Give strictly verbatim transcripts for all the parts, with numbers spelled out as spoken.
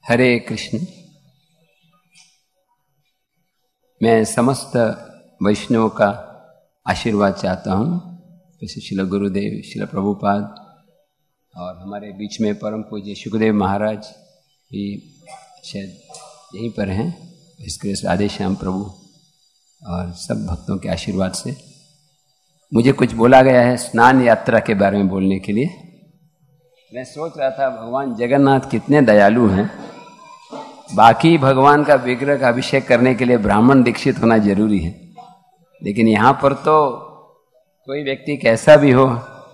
हरे कृष्ण। मैं समस्त वैष्णवों का आशीर्वाद चाहता हूँ, जैसे श्रील गुरुदेव, श्रील प्रभुपाद और हमारे बीच में परम पूज्य शुकदेव महाराज भी शायद यहीं पर हैं, इसके राधे श्याम प्रभु और सब भक्तों के आशीर्वाद से। मुझे कुछ बोला गया है स्नान यात्रा के बारे में बोलने के लिए। मैं सोच रहा था भगवान जगन्नाथ कितने दयालु हैं। बाकी भगवान का विग्रह का अभिषेक करने के लिए ब्राह्मण दीक्षित होना जरूरी है, लेकिन यहाँ पर तो कोई व्यक्ति कैसा भी हो,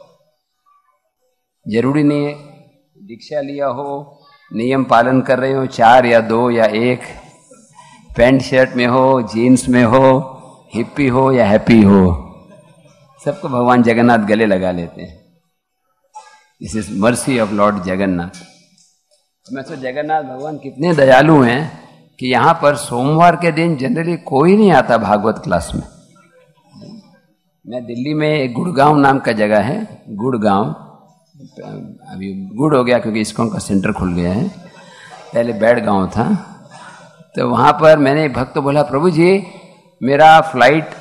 जरूरी नहीं है दीक्षा लिया हो, नियम पालन कर रहे हो, चार या दो या एक, पैंट शर्ट में हो, जीन्स में हो, हिप्पी हो या हैप्पी हो, सबको भगवान जगन्नाथ गले लगा लेते हैं। This is mercy of lord Jagannath. मैं तो जगन्नाथ भगवान कितने दयालु हैं कि यहाँ पर सोमवार के दिन जनरली कोई नहीं आता भागवत क्लास में। मैं दिल्ली में एक गुड़गांव नाम का जगह है, गुड़गांव, अभी गुड़ हो गया क्योंकि इस्कॉन का सेंटर खुल गया है, पहले बैड गांव था। तो वहाँ पर मैंने भक्त बोला, प्रभु जी मेरा फ्लाइट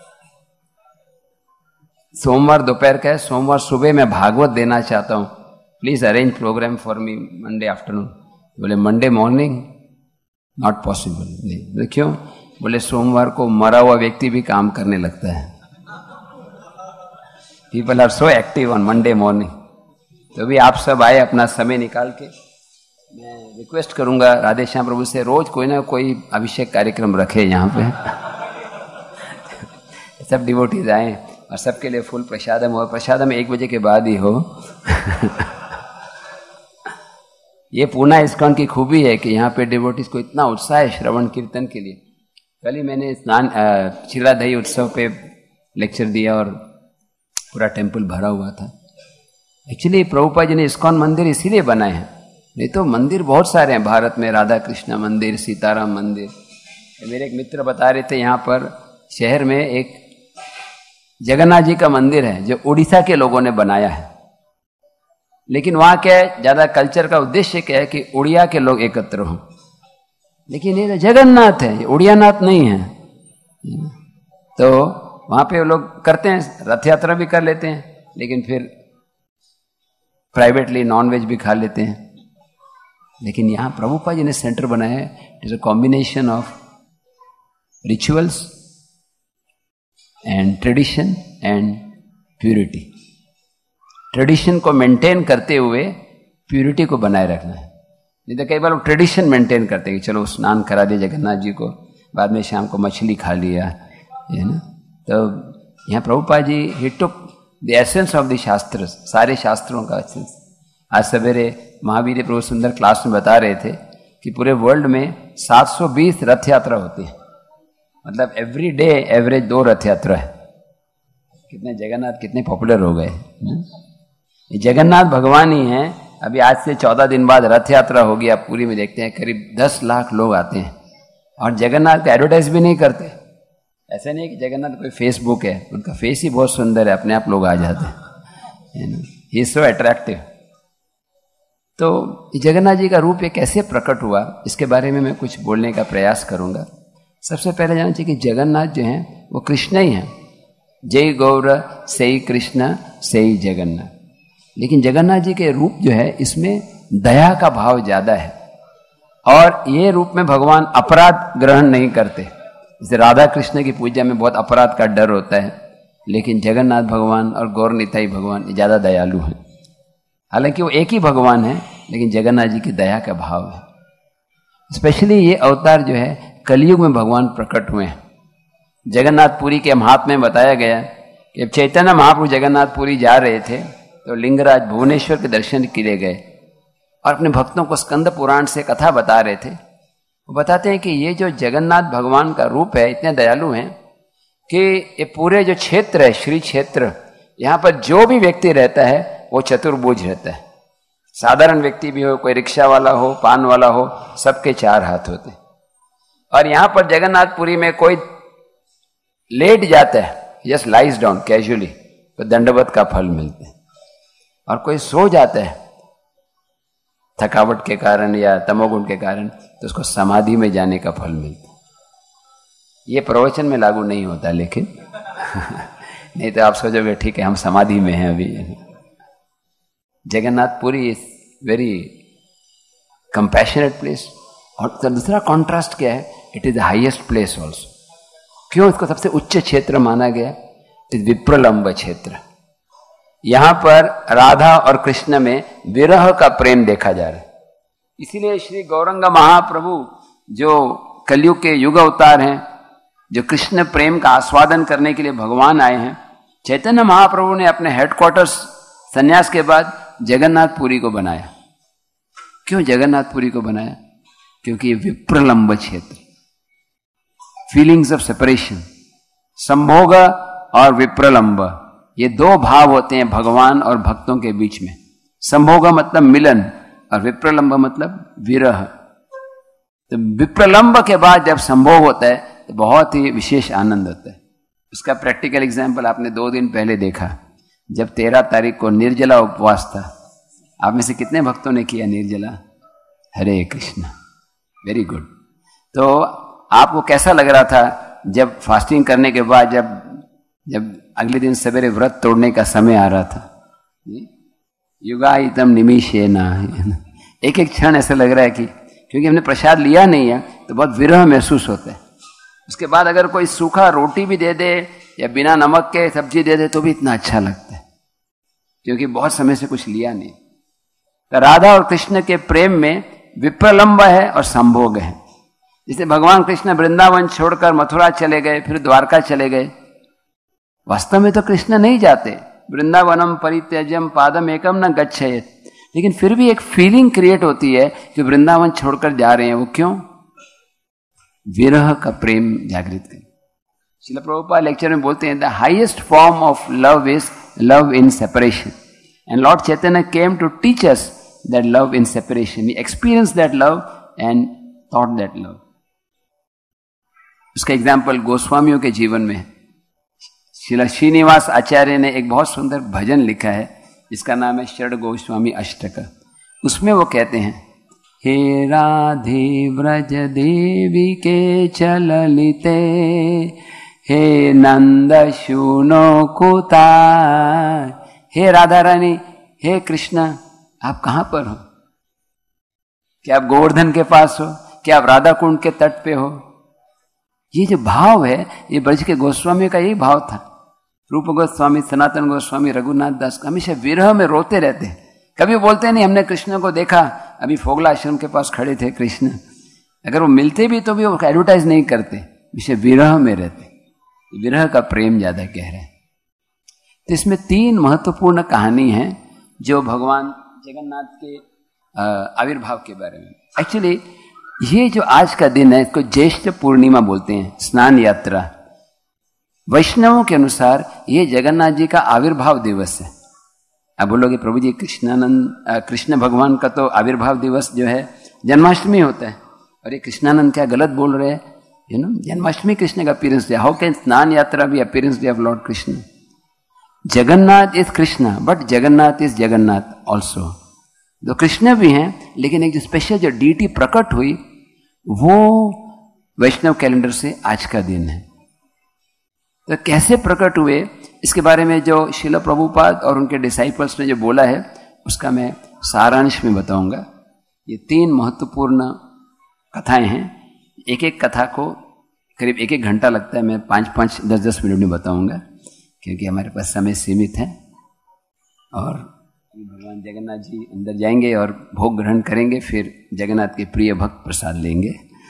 सोमवार दोपहर का है, सोमवार सुबह मैं भागवत देना चाहता हूँ, please arrange programme for me Monday afternoon. बोले मंडे मॉर्निंग नॉट पॉसिबल। बोले क्यों? बोले सोमवार को मरा हुआ व्यक्ति भी काम करने लगता है, people are so active on Monday morning. तो भी आप सब आए अपना समय निकाल के। मैं रिक्वेस्ट करूंगा राधे श्याम प्रभु से रोज कोई ना कोई अभिषेक कार्यक्रम रखे यहाँ पे सब डिवोटीज आए और सबके लिए फुल प्रसादम हो। प्रसादम एक बजे के बाद ही हो ये पूना इस्कॉन की खूबी है कि यहाँ पे डिवोटीज को इतना उत्साह है श्रवण कीर्तन के लिए। कल ही मैंने स्नान चिल्लादही उत्सव पे लेक्चर दिया और पूरा टेम्पल भरा हुआ था। एक्चुअली प्रभुपाद जी ने इस्कॉन मंदिर इसीलिए बनाए हैं, नहीं तो मंदिर बहुत सारे हैं भारत में, राधा कृष्ण मंदिर, सीताराम मंदिर। मेरे एक मित्र बता रहे थे यहाँ पर शहर में एक जगन्नाथ जी का मंदिर है जो उड़ीसा के लोगों ने बनाया है, लेकिन वहां क्या है, ज्यादा कल्चर का उद्देश्य क्या है कि उड़िया के लोग एकत्र हों। लेकिन ये जगन्नाथ है, ये उड़िया नाथ नहीं है। तो वहां पे लोग करते हैं, रथ यात्रा भी कर लेते हैं, लेकिन फिर प्राइवेटली नॉनवेज भी खा लेते हैं। लेकिन यहाँ प्रभुपाद जी ने सेंटर बनाया है, it is a combination of rituals and tradition and purity. Tradition को मेंटेन करते हुए प्यूरिटी को बनाए रखना है। नहीं तो कई बार लोग ट्रेडिशन मेंटेन करते हैं कि चलो स्नान करा दिया जगन्नाथ जी को, बाद में शाम को मछली खा लिया, है ना। तो यहाँ प्रभुपाद जी ही took the essence of the shastra, सारे शास्त्रों का एसेंस। आज सवेरे महावीर प्रभु सुंदर क्लास में बता रहे थे कि पूरे वर्ल्ड में सात सौ बीस रथ यात्रा होती है, मतलब एवरी डे एवरेज दो रथ यात्रा है। कितने जगन्नाथ कितने पॉपुलर हो गए। ये जगन्नाथ भगवान ही हैं। अभी आज से चौदह दिन बाद रथ यात्रा होगी, आप पूरी में देखते हैं करीब दस लाख लोग आते हैं और जगन्नाथ का एडवर्टाइज भी नहीं करते। ऐसा नहीं है कि जगन्नाथ कोई फेसबुक है, उनका फेस ही बहुत सुंदर है, अपने आप लोग आ जाते हैं, ही इज सो अट्रैक्टिव। तो जगन्नाथ जी का रूप ये कैसे प्रकट हुआ, इसके बारे में मैं कुछ बोलने का प्रयास करूंगा। सबसे पहले जानना चाहिए कि जगन्नाथ जो हैं वो कृष्ण ही हैं। जय गौर सई कृष्ण सई जगन्नाथ। लेकिन जगन्नाथ जी के रूप जो है इसमें दया का भाव ज्यादा है, और ये रूप में भगवान अपराध ग्रहण नहीं करते। जैसे राधा कृष्ण की पूजा में बहुत अपराध का डर होता है, लेकिन जगन्नाथ भगवान और गौर निताई भगवान ज्यादा दयालु हैं। हालांकि वो एक ही भगवान है, लेकिन जगन्नाथ जी की दया का भाव है। स्पेशली ये अवतार जो है कलयुग में भगवान प्रकट हुए हैं। जगन्नाथपुरी के महात्म्य में बताया गया कि चैतन्य महाप्रभु जगन्नाथपुरी जा रहे थे तो लिंगराज भुवनेश्वर के दर्शन के लिए गए और अपने भक्तों को स्कंद पुराण से कथा बता रहे थे। वो बताते हैं कि ये जो जगन्नाथ भगवान का रूप है, इतने दयालु हैं कि ये पूरे जो क्षेत्र है, श्री क्षेत्र, यहाँ पर जो भी व्यक्ति रहता है वो चतुर्भुज रहता है। साधारण व्यक्ति भी हो, कोई रिक्शा वाला हो, पान वाला हो, सबके चार हाथ होते हैं। और यहाँ पर जगन्नाथपुरी में कोई लेट जाता है, जस्ट लाइज डाउन कैजुअली, तो दंडवत का फल मिलते हैं। और कोई सो जाता है थकावट के कारण या तमोगुण के कारण, तो उसको समाधि में जाने का फल मिलता है। ये प्रवचन में लागू नहीं होता लेकिन नहीं तो आप सोचोगे ठीक है हम समाधि में हैं अभी। Jagannathpuri is very compassionate place. और दूसरा कॉन्ट्रास्ट क्या है, it is the highest place also. क्यों इसको सबसे उच्च क्षेत्र माना गया? इट इज विप्रलंब क्षेत्र। यहां पर राधा और कृष्ण में विरह का प्रेम देखा जा रहा है। इसीलिए श्री गौरंग महाप्रभु जो कलयुग के युग अवतार हैं, जो कृष्ण प्रेम का आस्वादन करने के लिए भगवान आए हैं, चैतन्य महाप्रभु ने अपने हेडक्वार्टर्स संन्यास के बाद जगन्नाथपुरी को बनाया। क्यों जगन्नाथपुरी को बनाया? क्योंकि ये विप्रलंब क्षेत्र, फीलिंग्स ऑफ सेपरेशन, संभोग और विप्रलंब, ये दो भाव होते हैं भगवान और भक्तों के बीच में। संभोग मतलब मिलन और विप्रलंब मतलब विरह। तो विप्रलंब के बाद जब संभोग होता है तो बहुत ही विशेष आनंद होता है। उसका प्रैक्टिकल एग्जाम्पल आपने दो दिन पहले देखा, जब तेरह तारीख को निर्जला उपवास था। आप में से कितने भक्तों ने किया निर्जला? Hare Krishna, very good. तो आपको कैसा लग रहा था जब फास्टिंग करने के बाद जब जब अगले दिन सवेरे व्रत तोड़ने का समय आ रहा था? युगायितम निमिषेना, एक एक क्षण ऐसा लग रहा है कि क्योंकि हमने प्रसाद लिया नहीं है तो बहुत विरह महसूस होता है। उसके बाद अगर कोई सूखा रोटी भी दे दे या बिना नमक के सब्जी दे दे तो भी इतना अच्छा लगता है, क्योंकि बहुत समय से कुछ लिया नहीं। तो राधा और कृष्ण के प्रेम में विप्रलंब है और संभोग है। जैसे भगवान कृष्ण वृंदावन छोड़कर मथुरा चले गए, फिर द्वारका चले गए। वास्तव में तो कृष्ण नहीं जाते, वृंदावनम परित्यजम पादम एकम न गच्छेत, लेकिन फिर भी एक फीलिंग क्रिएट होती है कि वृंदावन छोड़कर जा रहे हैं। वो क्यों? विरह का प्रेम जागृत करें। श्रील प्रभुपाद लेक्चर में बोलते हैं the highest form of love is love in separation, and lord Chaitanya came to teach us that love in separation. He experience that love and thought that love. उसका एग्जाम्पल गोस्वामियों के जीवन में। श्रील श्रीनिवास आचार्य ने एक बहुत सुंदर भजन लिखा है जिसका नाम है षड गोस्वामी अष्टक। उसमें वो कहते हैं, हे राधे व्रज देवी के चललिते, हे नंद शूनो कुतार। हे राधा रानी, हे कृष्ण, आप कहां पर हो? क्या आप गोवर्धन के पास हो? क्या आप राधा कुंड के तट पे हो? ये जो भाव है, ये ब्रज के गोस्वामी का यही भाव था। रूप गोस्वामी, सनातन गोस्वामी, रघुनाथ दास हमेशा विरह में रोते रहते हैं। कभी बोलते नहीं हमने कृष्ण को देखा। अभी फोगला आश्रम के पास खड़े थे कृष्ण, अगर वो मिलते भी तो भी वो एडवर्टाइज नहीं करते, विषय विरह में रहते। विरह का प्रेम ज्यादा गहरा है। तो इसमें तीन महत्वपूर्ण कहानी है जो भगवान जगन्नाथ के आविर्भाव के बारे में। एक्चुअली ये जो आज का दिन है इसको ज्येष्ठ पूर्णिमा बोलते हैं, स्नान यात्रा। वैष्णवों के अनुसार ये जगन्नाथ जी का आविर्भाव दिवस है। अब बोलोगे प्रभु जी कृष्णानंद कृष्ण भगवान का तो आविर्भाव दिवस जो है जन्माष्टमी होता है, और ये कृष्णानंद क्या गलत बोल रहे हैं? यू नो, जन्माष्टमी कृष्ण का appearance day. How can Snana Yatra भी appearance day of lord Krishna? Jagannath is Krishna, but Jagannath is Jagannath also. जो कृष्ण भी हैं, लेकिन एक जो स्पेशल जो डीटी प्रकट हुई वो वैष्णव कैलेंडर से आज का दिन है। तो कैसे प्रकट हुए इसके बारे में जो श्रील प्रभुपाद और उनके डिसाइपल्स ने जो बोला है उसका मैं सारांश में बताऊंगा। ये तीन महत्वपूर्ण कथाएं हैं। एक एक कथा को करीब एक एक घंटा लगता है, मैं पाँच पाँच दस दस मिनट में बताऊंगा क्योंकि हमारे पास समय सीमित है। और भगवान जगन्नाथ जी अंदर जाएंगे और भोग ग्रहण करेंगे, फिर जगन्नाथ के प्रिय भक्त प्रसाद लेंगे।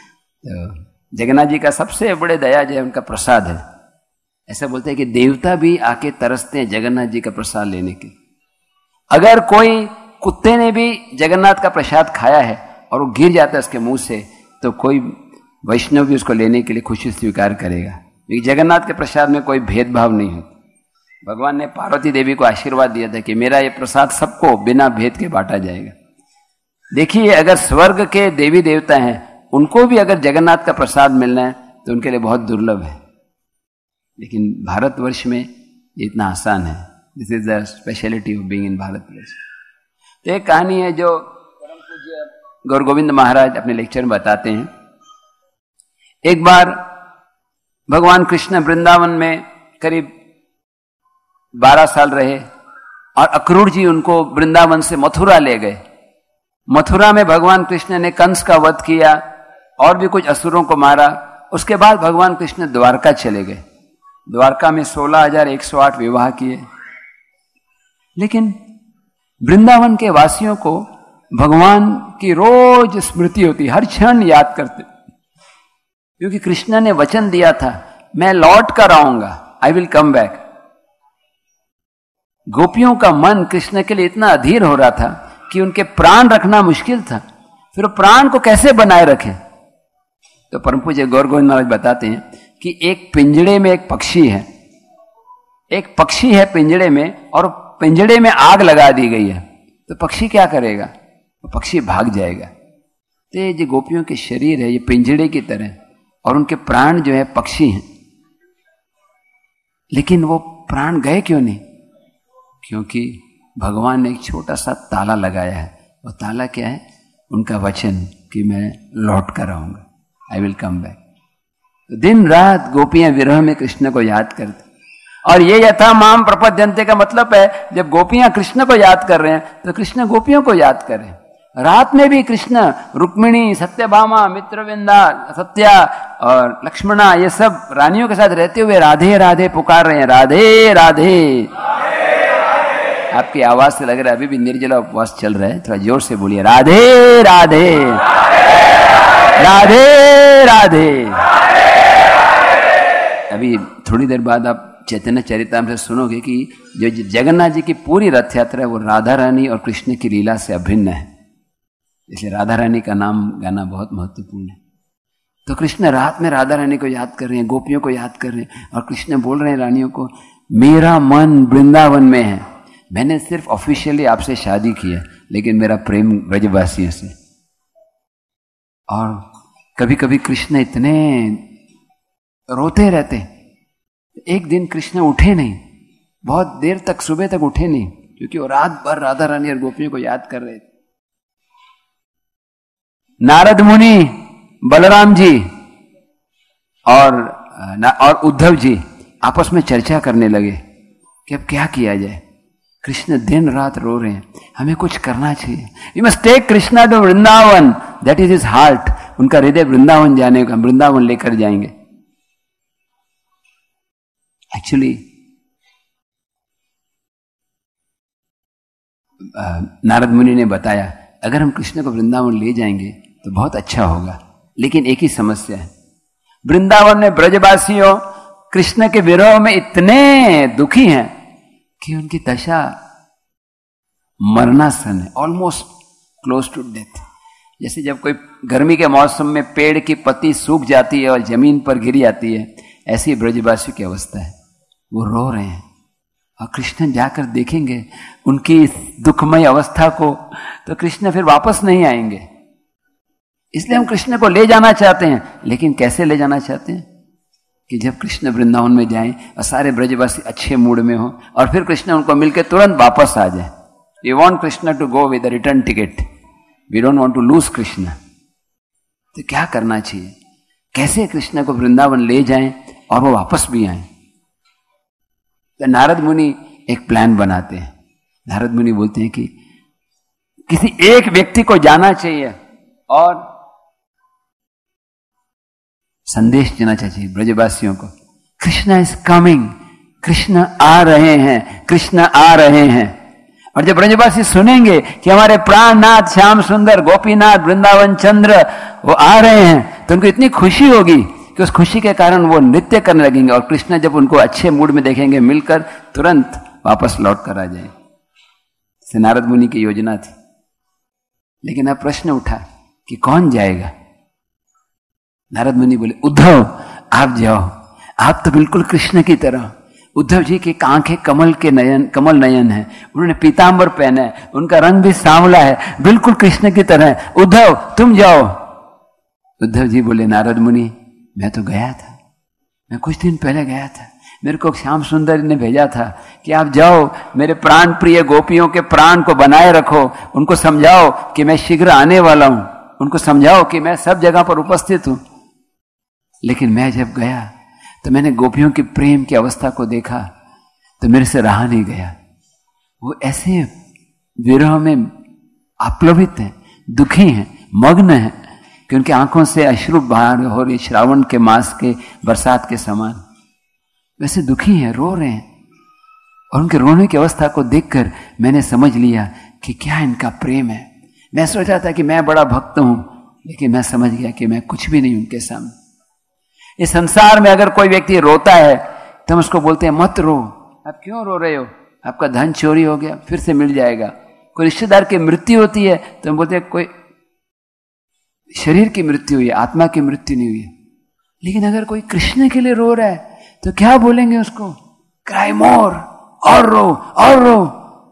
तो जगन्नाथ जी का सबसे बड़े दया जो है उनका प्रसाद है। ऐसा बोलते हैं कि देवता भी आके तरसते हैं जगन्नाथ जी का प्रसाद लेने के। अगर कोई कुत्ते ने भी जगन्नाथ का प्रसाद खाया है और वो गिर जाता है उसके मुंह से, तो कोई वैष्णव भी उसको लेने के लिए खुशी स्वीकार करेगा, क्योंकि जगन्नाथ के प्रसाद में कोई भेदभाव नहीं होता। भगवान ने पार्वती देवी को आशीर्वाद दिया था कि मेरा ये प्रसाद सबको बिना भेद के बांटा जाएगा। देखिए, अगर स्वर्ग के देवी देवता हैं उनको भी अगर जगन्नाथ का प्रसाद मिलना है तो उनके लिए बहुत दुर्लभ है, लेकिन भारतवर्ष में ये इतना आसान है। This is the speciality of being in Bharatvarsha. तो एक कहानी है जो परम पूज्य गौर गोविंद महाराज अपने लेक्चर में बताते हैं, एक बार भगवान कृष्ण वृंदावन में करीब बारह साल रहे और अक्रूर जी उनको वृंदावन से मथुरा ले गए। मथुरा में भगवान कृष्ण ने कंस का वध किया और भी कुछ असुरों को मारा। उसके बाद भगवान कृष्ण द्वारका चले गए। द्वारका में सोलह हजार एक सौ आठ विवाह किए। लेकिन वृंदावन के वासियों को भगवान की रोज स्मृति होती, हर क्षण याद करते, क्योंकि कृष्ण ने वचन दिया था, मैं लौट कर आऊंगा, आई विल कम बैक। गोपियों का मन कृष्ण के लिए इतना अधीर हो रहा था कि उनके प्राण रखना मुश्किल था। फिर वो प्राण को कैसे बनाए रखें? तो परम पूज्य गौर गोविंद महाराज बताते हैं कि एक पिंजड़े में एक पक्षी है, एक पक्षी है पिंजड़े में, और पिंजड़े में आग लगा दी गई है। तो पक्षी क्या करेगा? वो पक्षी भाग जाएगा। तो ये जो गोपियों के शरीर है, ये पिंजड़े की तरह, और उनके प्राण जो है पक्षी हैं। लेकिन वो प्राण गए क्यों नहीं? क्योंकि भगवान ने एक छोटा सा ताला लगाया है। वो ताला क्या है? उनका वचन कि मैं लौट कर आऊंगा, आई विल कम बैक। तो दिन रात गोपियां विरह में कृष्ण को याद करती, और ये यथा माम प्रपद्यन्ते का मतलब है, जब गोपियां कृष्ण को याद कर रहे हैं तो कृष्ण गोपियों को याद कर रहे हैं। रात में भी कृष्ण रुक्मिणी, सत्यभामा, मित्रविंदा, सत्या और लक्ष्मणा, ये सब रानियों के साथ रहते हुए राधे राधे पुकार रहे हैं, राधे राधे। आपकी आवाज से लग रहा है अभी भी निर्जला उपवास चल रहा है। थोड़ा जोर से बोलिए, राधे राधे राधे राधे। अभी थोड़ी देर बाद आप चैतन्य चरितामृत से सुनोगे कि जो जगन्नाथ जी की पूरी रथ यात्रा है वो राधा रानी और कृष्ण की लीला से अभिन्न है। इसलिए राधा रानी का नाम गाना बहुत महत्वपूर्ण है। तो कृष्ण रात में राधा रानी को याद कर रहे हैं, गोपियों को याद कर रहे हैं, और कृष्ण बोल रहे हैं रानियों को, मेरा मन वृंदावन में है। मैंने सिर्फ ऑफिशियली आपसे शादी की है, लेकिन मेरा प्रेम ब्रजवासियों से। और कभी कभी कृष्ण इतने रोते रहते। एक दिन कृष्ण उठे नहीं, बहुत देर तक, सुबह तक उठे नहीं, क्योंकि वो रात भर राधा रानी और गोपियों को याद कर रहे थे। नारद मुनि, बलराम जी और और उद्धव जी आपस में चर्चा करने लगे कि अब क्या किया जाए। कृष्ण दिन रात रो रहे हैं, हमें कुछ करना चाहिए। You must take Krishna to Vrindavan, that is his heart. उनका हृदय वृंदावन जाने का, वृंदावन लेकर जाएंगे। एक्चुअली नारद मुनि ने बताया, अगर हम कृष्ण को वृंदावन ले जाएंगे तो बहुत अच्छा होगा, लेकिन एक ही समस्या है, वृंदावन में ब्रजवासियों कृष्ण के विरह में इतने दुखी हैं कि उनकी दशा मरणासन है, ऑलमोस्ट क्लोज टू डेथ। जैसे जब कोई गर्मी के मौसम में पेड़ की पत्ती सूख जाती है और जमीन पर गिर जाती है, ऐसी ब्रजवासियों की अवस्था है। वो रो रहे हैं, और कृष्ण जाकर देखेंगे उनकी दुखमय अवस्था को, तो कृष्ण फिर वापस नहीं आएंगे। इसलिए हम कृष्ण को ले जाना चाहते हैं, लेकिन कैसे ले जाना चाहते हैं? कि जब कृष्ण वृंदावन में जाएं और सारे ब्रजवासी अच्छे मूड में हो, और फिर कृष्ण उनको मिलकर तुरंत वापस आ जाए। We want Krishna to go with the return ticket, we don't want to lose Krishna. तो क्या करना चाहिए? कैसे कृष्ण को वृंदावन ले जाएं और वो वापस भी आए? तो नारद मुनि एक प्लान बनाते हैं। नारद मुनि बोलते हैं कि किसी एक व्यक्ति को जाना चाहिए और संदेश देना चाहिए ब्रजवासियों को, कृष्ण इज कमिंग, कृष्ण आ रहे हैं, कृष्ण आ रहे हैं। और जब ब्रजवासी सुनेंगे कि हमारे प्राणनाथ श्याम सुंदर गोपीनाथ वृंदावन चंद्र वो आ रहे हैं, तो उनको इतनी खुशी होगी कि उस खुशी के कारण वो नृत्य करने लगेंगे, और कृष्ण जब उनको अच्छे मूड में देखेंगे मिलकर, तुरंत वापस लौट कर आ जाएंगे। से नारद मुनि की योजना थी। लेकिन अब प्रश्न उठा कि कौन जाएगा? नारद मुनि बोले, उद्धव आप जाओ, आप तो बिल्कुल कृष्ण की तरह। उद्धव जी की आंखें कमल के नयन, कमल नयन है, उन्होंने पीतांबर पहना है, उनका रंग भी सांवला है, बिल्कुल कृष्ण की तरह है। उद्धव तुम जाओ। उद्धव जी बोले, नारद मुनि मैं तो गया था, मैं कुछ दिन पहले गया था, मेरे को श्याम सुंदर ने भेजा था कि आप जाओ, मेरे प्राण प्रिय गोपियों के प्राण को बनाए रखो, उनको समझाओ कि मैं शीघ्र आने वाला हूं। उनको समझाओ कि मैं सब जगह पर उपस्थित हूं। लेकिन मैं जब गया तो मैंने गोपियों के प्रेम की अवस्था को देखा तो मेरे से रहा नहीं गया। वो ऐसे विरह में आप्लवित हैं, दुखी हैं, मग्न हैं कि उनकी आंखों से अश्रु बाहर हो रही, श्रावण के मास के बरसात के समान वैसे दुखी हैं, रो रहे हैं। और उनके रोने की अवस्था को देखकर मैंने समझ लिया कि क्या इनका प्रेम है। मैं सोचा था कि मैं बड़ा भक्त हूं, लेकिन मैं समझ गया कि मैं कुछ भी नहीं उनके सामने। इस संसार में अगर कोई व्यक्ति रोता है तो हम उसको बोलते हैं मत रो, आप क्यों रो रहे हो, आपका धन चोरी हो गया, फिर से मिल जाएगा। कोई रिश्तेदार की मृत्यु होती है तो हम बोलते हैं कोई शरीर की मृत्यु हुई है, आत्मा की मृत्यु नहीं हुई है। लेकिन अगर कोई कृष्ण के लिए रो रहा है तो क्या बोलेंगे उसको, क्राई मोर, और रो और रो।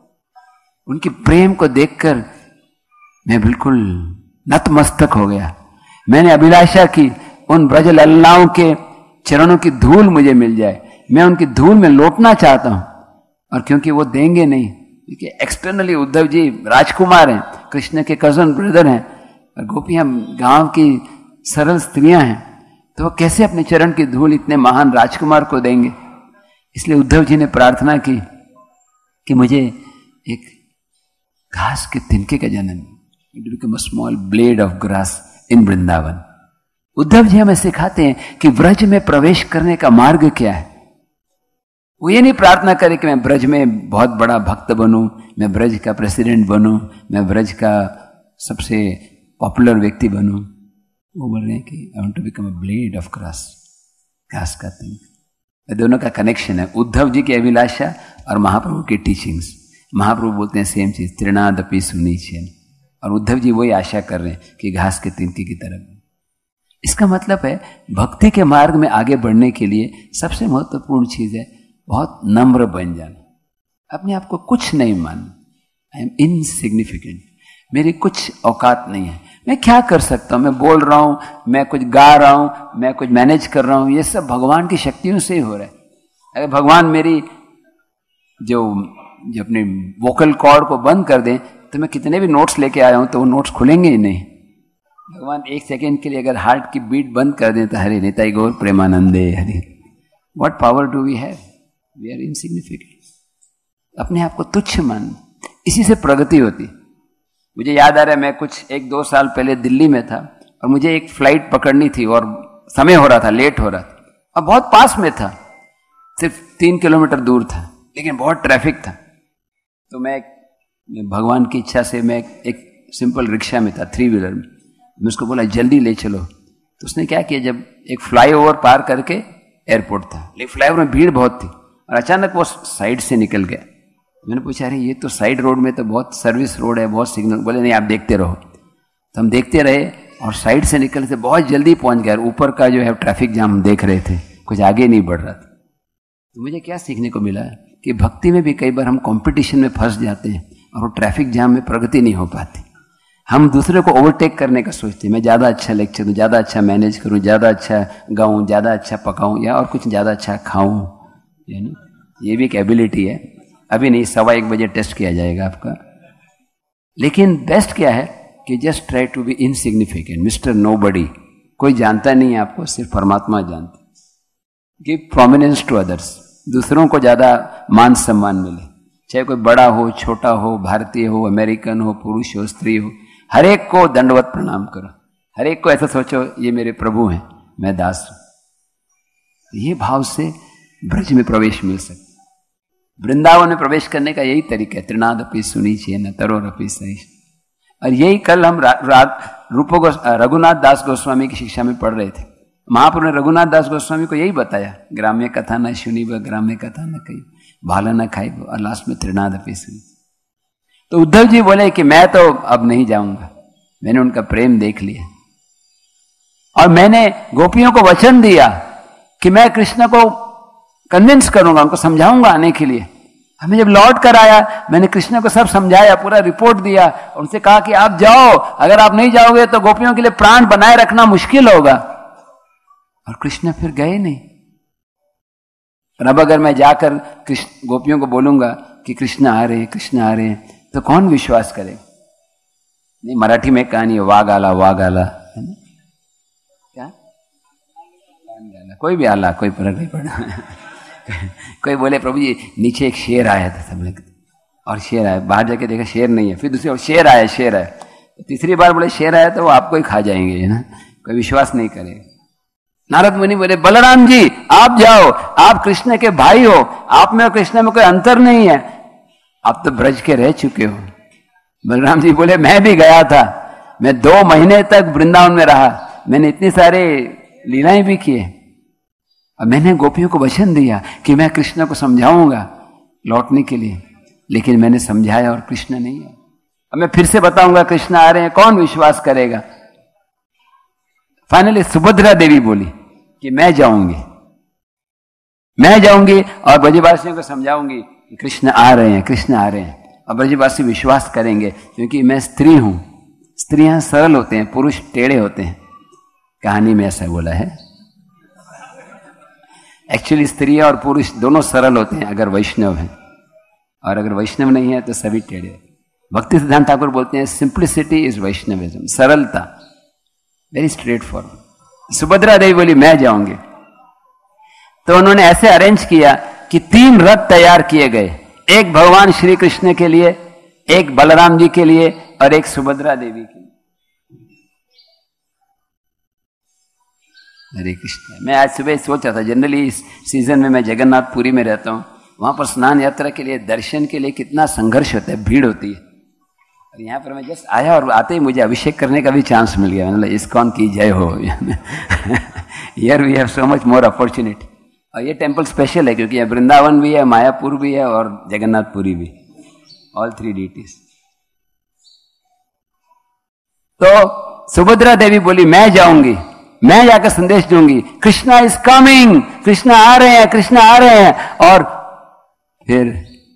उनके प्रेम को देखकर मैं बिल्कुल नतमस्तक हो गया। मैंने अभिलाषा की उन ब्रज लल्लाओं के चरणों की धूल मुझे मिल जाए, मैं उनकी धूल में लौटना चाहता हूं। और क्योंकि वो देंगे नहीं, क्योंकि एक्सटर्नली उद्धव जी राजकुमार हैं, कृष्ण के कजन ब्रदर हैं, और गोपियां गांव की सरल स्त्रियां हैं, तो वो कैसे अपने चरण की धूल इतने महान राजकुमार को देंगे। इसलिए उद्धव जी ने प्रार्थना की कि मुझे एक घास के तिनके का जन्म, it become a small blade of grass in Vrindavan. Uddhav ji हमें सिखाते हैं कि ब्रज में प्रवेश करने का मार्ग क्या है। वो ये नहीं प्रार्थना करे कि मैं ब्रज में बहुत बड़ा भक्त बनूं, मैं ब्रज का प्रेसिडेंट बनूं, मैं ब्रज का सबसे पॉपुलर व्यक्ति बनूं। वो बोल रहे हैं कि I want to become a blade of grass, घास का तिनका। दोनों का कनेक्शन है, उद्धव जी की अभिलाषा और महाप्रभु की टीचिंग्स। महाप्रभु बोलते हैं सेम चीज, तृणादपि सुनीचन, और उद्धव जी वही आशा कर रहे हैं कि घास के तिनके की तरफ। इसका मतलब है भक्ति के मार्ग में आगे बढ़ने के लिए सबसे महत्वपूर्ण चीज है बहुत नम्र बन जाना, अपने आप को कुछ नहीं मानना। आई एम इनसिग्निफिकेंट, मेरी कुछ औकात नहीं है, मैं क्या कर सकता हूं, मैं बोल रहा हूं, मैं कुछ गा रहा हूं, मैं कुछ मैनेज कर रहा हूं, ये सब भगवान की शक्तियों से ही हो रहा है। अगर भगवान मेरी जो जो अपने वोकल कॉर्ड को बंद कर दें तो मैं कितने भी नोट्स लेके आया हूं तो वो नोट्स खुलेंगे ही नहीं। भगवान एक सेकेंड के लिए अगर हार्ट की बीट बंद कर दें तो हरे निताई गौर प्रेमानंदे Hare, what power do we have, we are insignificant. अपने आप को तुच्छ मान, इसी से प्रगति होती। मुझे याद आ रहा है, मैं कुछ एक दो साल पहले दिल्ली में था और मुझे एक फ्लाइट पकड़नी थी और समय हो रहा था, लेट हो रहा था, और बहुत पास में था, सिर्फ तीन किलोमीटर दूर था, लेकिन बहुत ट्रैफिक था। तो मैं भगवान की इच्छा से मैं एक सिंपल रिक्शा में था, थ्री व्हीलर में, मैं उसको बोला जल्दी ले चलो। तो उसने क्या किया, जब एक फ्लाईओवर पार करके एयरपोर्ट था, लेकिन फ्लाईओवर में भीड़ बहुत थी और अचानक वो साइड से निकल गया। मैंने पूछा अरे ये तो साइड रोड में तो बहुत सर्विस रोड है, बहुत सिग्नल। बोले नहीं आप देखते रहो। तो हम देखते रहे और साइड से निकल से बहुत जल्दी पहुंच गए। ऊपर का जो है ट्रैफिक जाम हम देख रहे थे, कुछ आगे नहीं बढ़ रहा था। तो मुझे क्या सीखने को मिला कि भक्ति में भी कई बार हम कंपटीशन में फंस जाते हैं और वो ट्रैफिक जाम में प्रगति नहीं हो पाती। हम दूसरे को ओवरटेक करने का सोचते हैं, मैं ज़्यादा अच्छा लेक्चर दूँ, ज़्यादा अच्छा मैनेज करूँ, ज़्यादा अच्छा गाऊँ, ज़्यादा अच्छा पकाऊँ, या और कुछ ज़्यादा अच्छा खाऊँ। ये भी एक एबिलिटी है। अभी नहीं, सवा एक बजे टेस्ट किया जाएगा आपका। लेकिन बेस्ट क्या है कि just try to be insignificant, mister nobody. कोई जानता नहीं है आपको, सिर्फ परमात्मा जानता। गिव प्रोमिनेंस टू अदर्स, दूसरों को ज़्यादा मान सम्मान मिले, चाहे कोई बड़ा हो, छोटा हो, भारतीय हो, अमेरिकन हो, पुरुष हो, स्त्री हो, हर एक को दंडवत प्रणाम करो। हर एक को ऐसा सोचो ये मेरे प्रभु हैं, मैं दास हूं। ये भाव से ब्रज में प्रवेश मिल सकता। वृंदावन में प्रवेश करने का यही तरीका है, तृणादपि सुनीचे न तरोरपि सहिष्णु। और यही कल हम रा, रा, रूपो रघुनाथ दास गोस्वामी की शिक्षा में पढ़ रहे थे। महाप्रभु ने रघुनाथ दास गोस्वामी को यही बताया, ग्राम्य कथा न सुनी व ग्राम्य कथा न कही, भाला न खाई, और लास्ट में तृणादपि सुनी। तो उद्धव जी बोले कि मैं तो अब नहीं जाऊंगा, मैंने उनका प्रेम देख लिया और मैंने गोपियों को वचन दिया कि मैं कृष्ण को कन्विंस करूंगा, उनको समझाऊंगा आने के लिए। हमें जब लौट कर आया, मैंने कृष्ण को सब समझाया, पूरा रिपोर्ट दिया, उनसे कहा कि आप जाओ, अगर आप नहीं जाओगे तो गोपियों के लिए प्राण बनाए रखना मुश्किल होगा। और कृष्ण फिर गए नहीं। और अब अगर मैं जाकर कृष्ण गोपियों को बोलूंगा कि कृष्ण आ रहे हैं, कृष्ण आ रहे हैं, तो कौन विश्वास करे? नहीं, मराठी में कहानी है, वाघ आला वाघ आला, है ना? क्या कोई भी आला, कोई फर्क नहीं पड़ा। कोई बोले प्रभु जी नीचे एक शेर आया था, सब लोग, और शेर आया, बाहर जाके देखा शेर नहीं है, फिर दूसरी शेर आया शेर आया, तीसरी बार बोले शेर आया तो वो आपको ही खा जाएंगे, है ना? कोई विश्वास नहीं करेगा। नारद मुनि बोले बलराम जी आप जाओ, आप कृष्ण के भाई हो, आप में और कृष्ण में कोई अंतर नहीं है, आप तो ब्रज के रह चुके हो। बलराम जी बोले मैं भी गया था, मैं दो महीने तक वृंदावन में रहा, मैंने इतनी सारे लीलाएं भी किए, और मैंने गोपियों को वचन दिया कि मैं कृष्ण को समझाऊंगा लौटने के लिए, लेकिन मैंने समझाया और कृष्ण नहीं है। अब मैं फिर से बताऊंगा कृष्ण आ रहे हैं, कौन विश्वास करेगा? फाइनली सुभद्रा देवी बोली कि मैं जाऊंगी, मैं जाऊंगी और ब्रजवासियों को समझाऊंगी कि कृष्ण आ रहे हैं, कृष्ण आ रहे हैं, और ब्रजवासी विश्वास करेंगे, क्योंकि मैं स्त्री हूं। स्त्रियां सरल होते हैं, पुरुष टेढ़े होते हैं, कहानी में ऐसा बोला है। एक्चुअली स्त्रियां और पुरुष दोनों सरल होते हैं अगर वैष्णव हैं, और अगर वैष्णव नहीं है तो सभी टेढ़े। भक्ति सिद्धांत ठाकुर बोलते हैं सिंप्लिसिटी इज वैष्णविज्म, सरलता, very straightforward. Subhadra Devi बोली मैं जाऊंगी, तो उन्होंने ऐसे अरेंज किया कि तीन रथ तैयार किए गए, एक भगवान श्री कृष्ण के लिए, एक बलराम जी के लिए और एक सुभद्रा देवी के लिए। हरे कृष्ण। मैं आज सुबह सोच रहा था, जनरली इस सीजन में मैं जगन्नाथपुरी में रहता हूं, वहां पर स्नान यात्रा के लिए, दर्शन के लिए कितना संघर्ष होता है, भीड़ होती है, और यहाँ पर मैं जस्ट आया और आते ही मुझे अभिषेक करने का भी चांस मिल गया। मतलब इस्कॉन की जय हो। Here we have so much more opportunity. और ये टेम्पल स्पेशल है क्योंकि यहाँ वृंदावन भी है, मायापुर भी है और जगन्नाथपुरी भी, ऑल थ्री डीटीज। तो सुभद्रा देवी बोली मैं जाऊंगी, मैं जाकर संदेश दूंगी, कृष्णा इज कमिंग, कृष्णा आ रहे हैं, कृष्णा आ रहे हैं। और फिर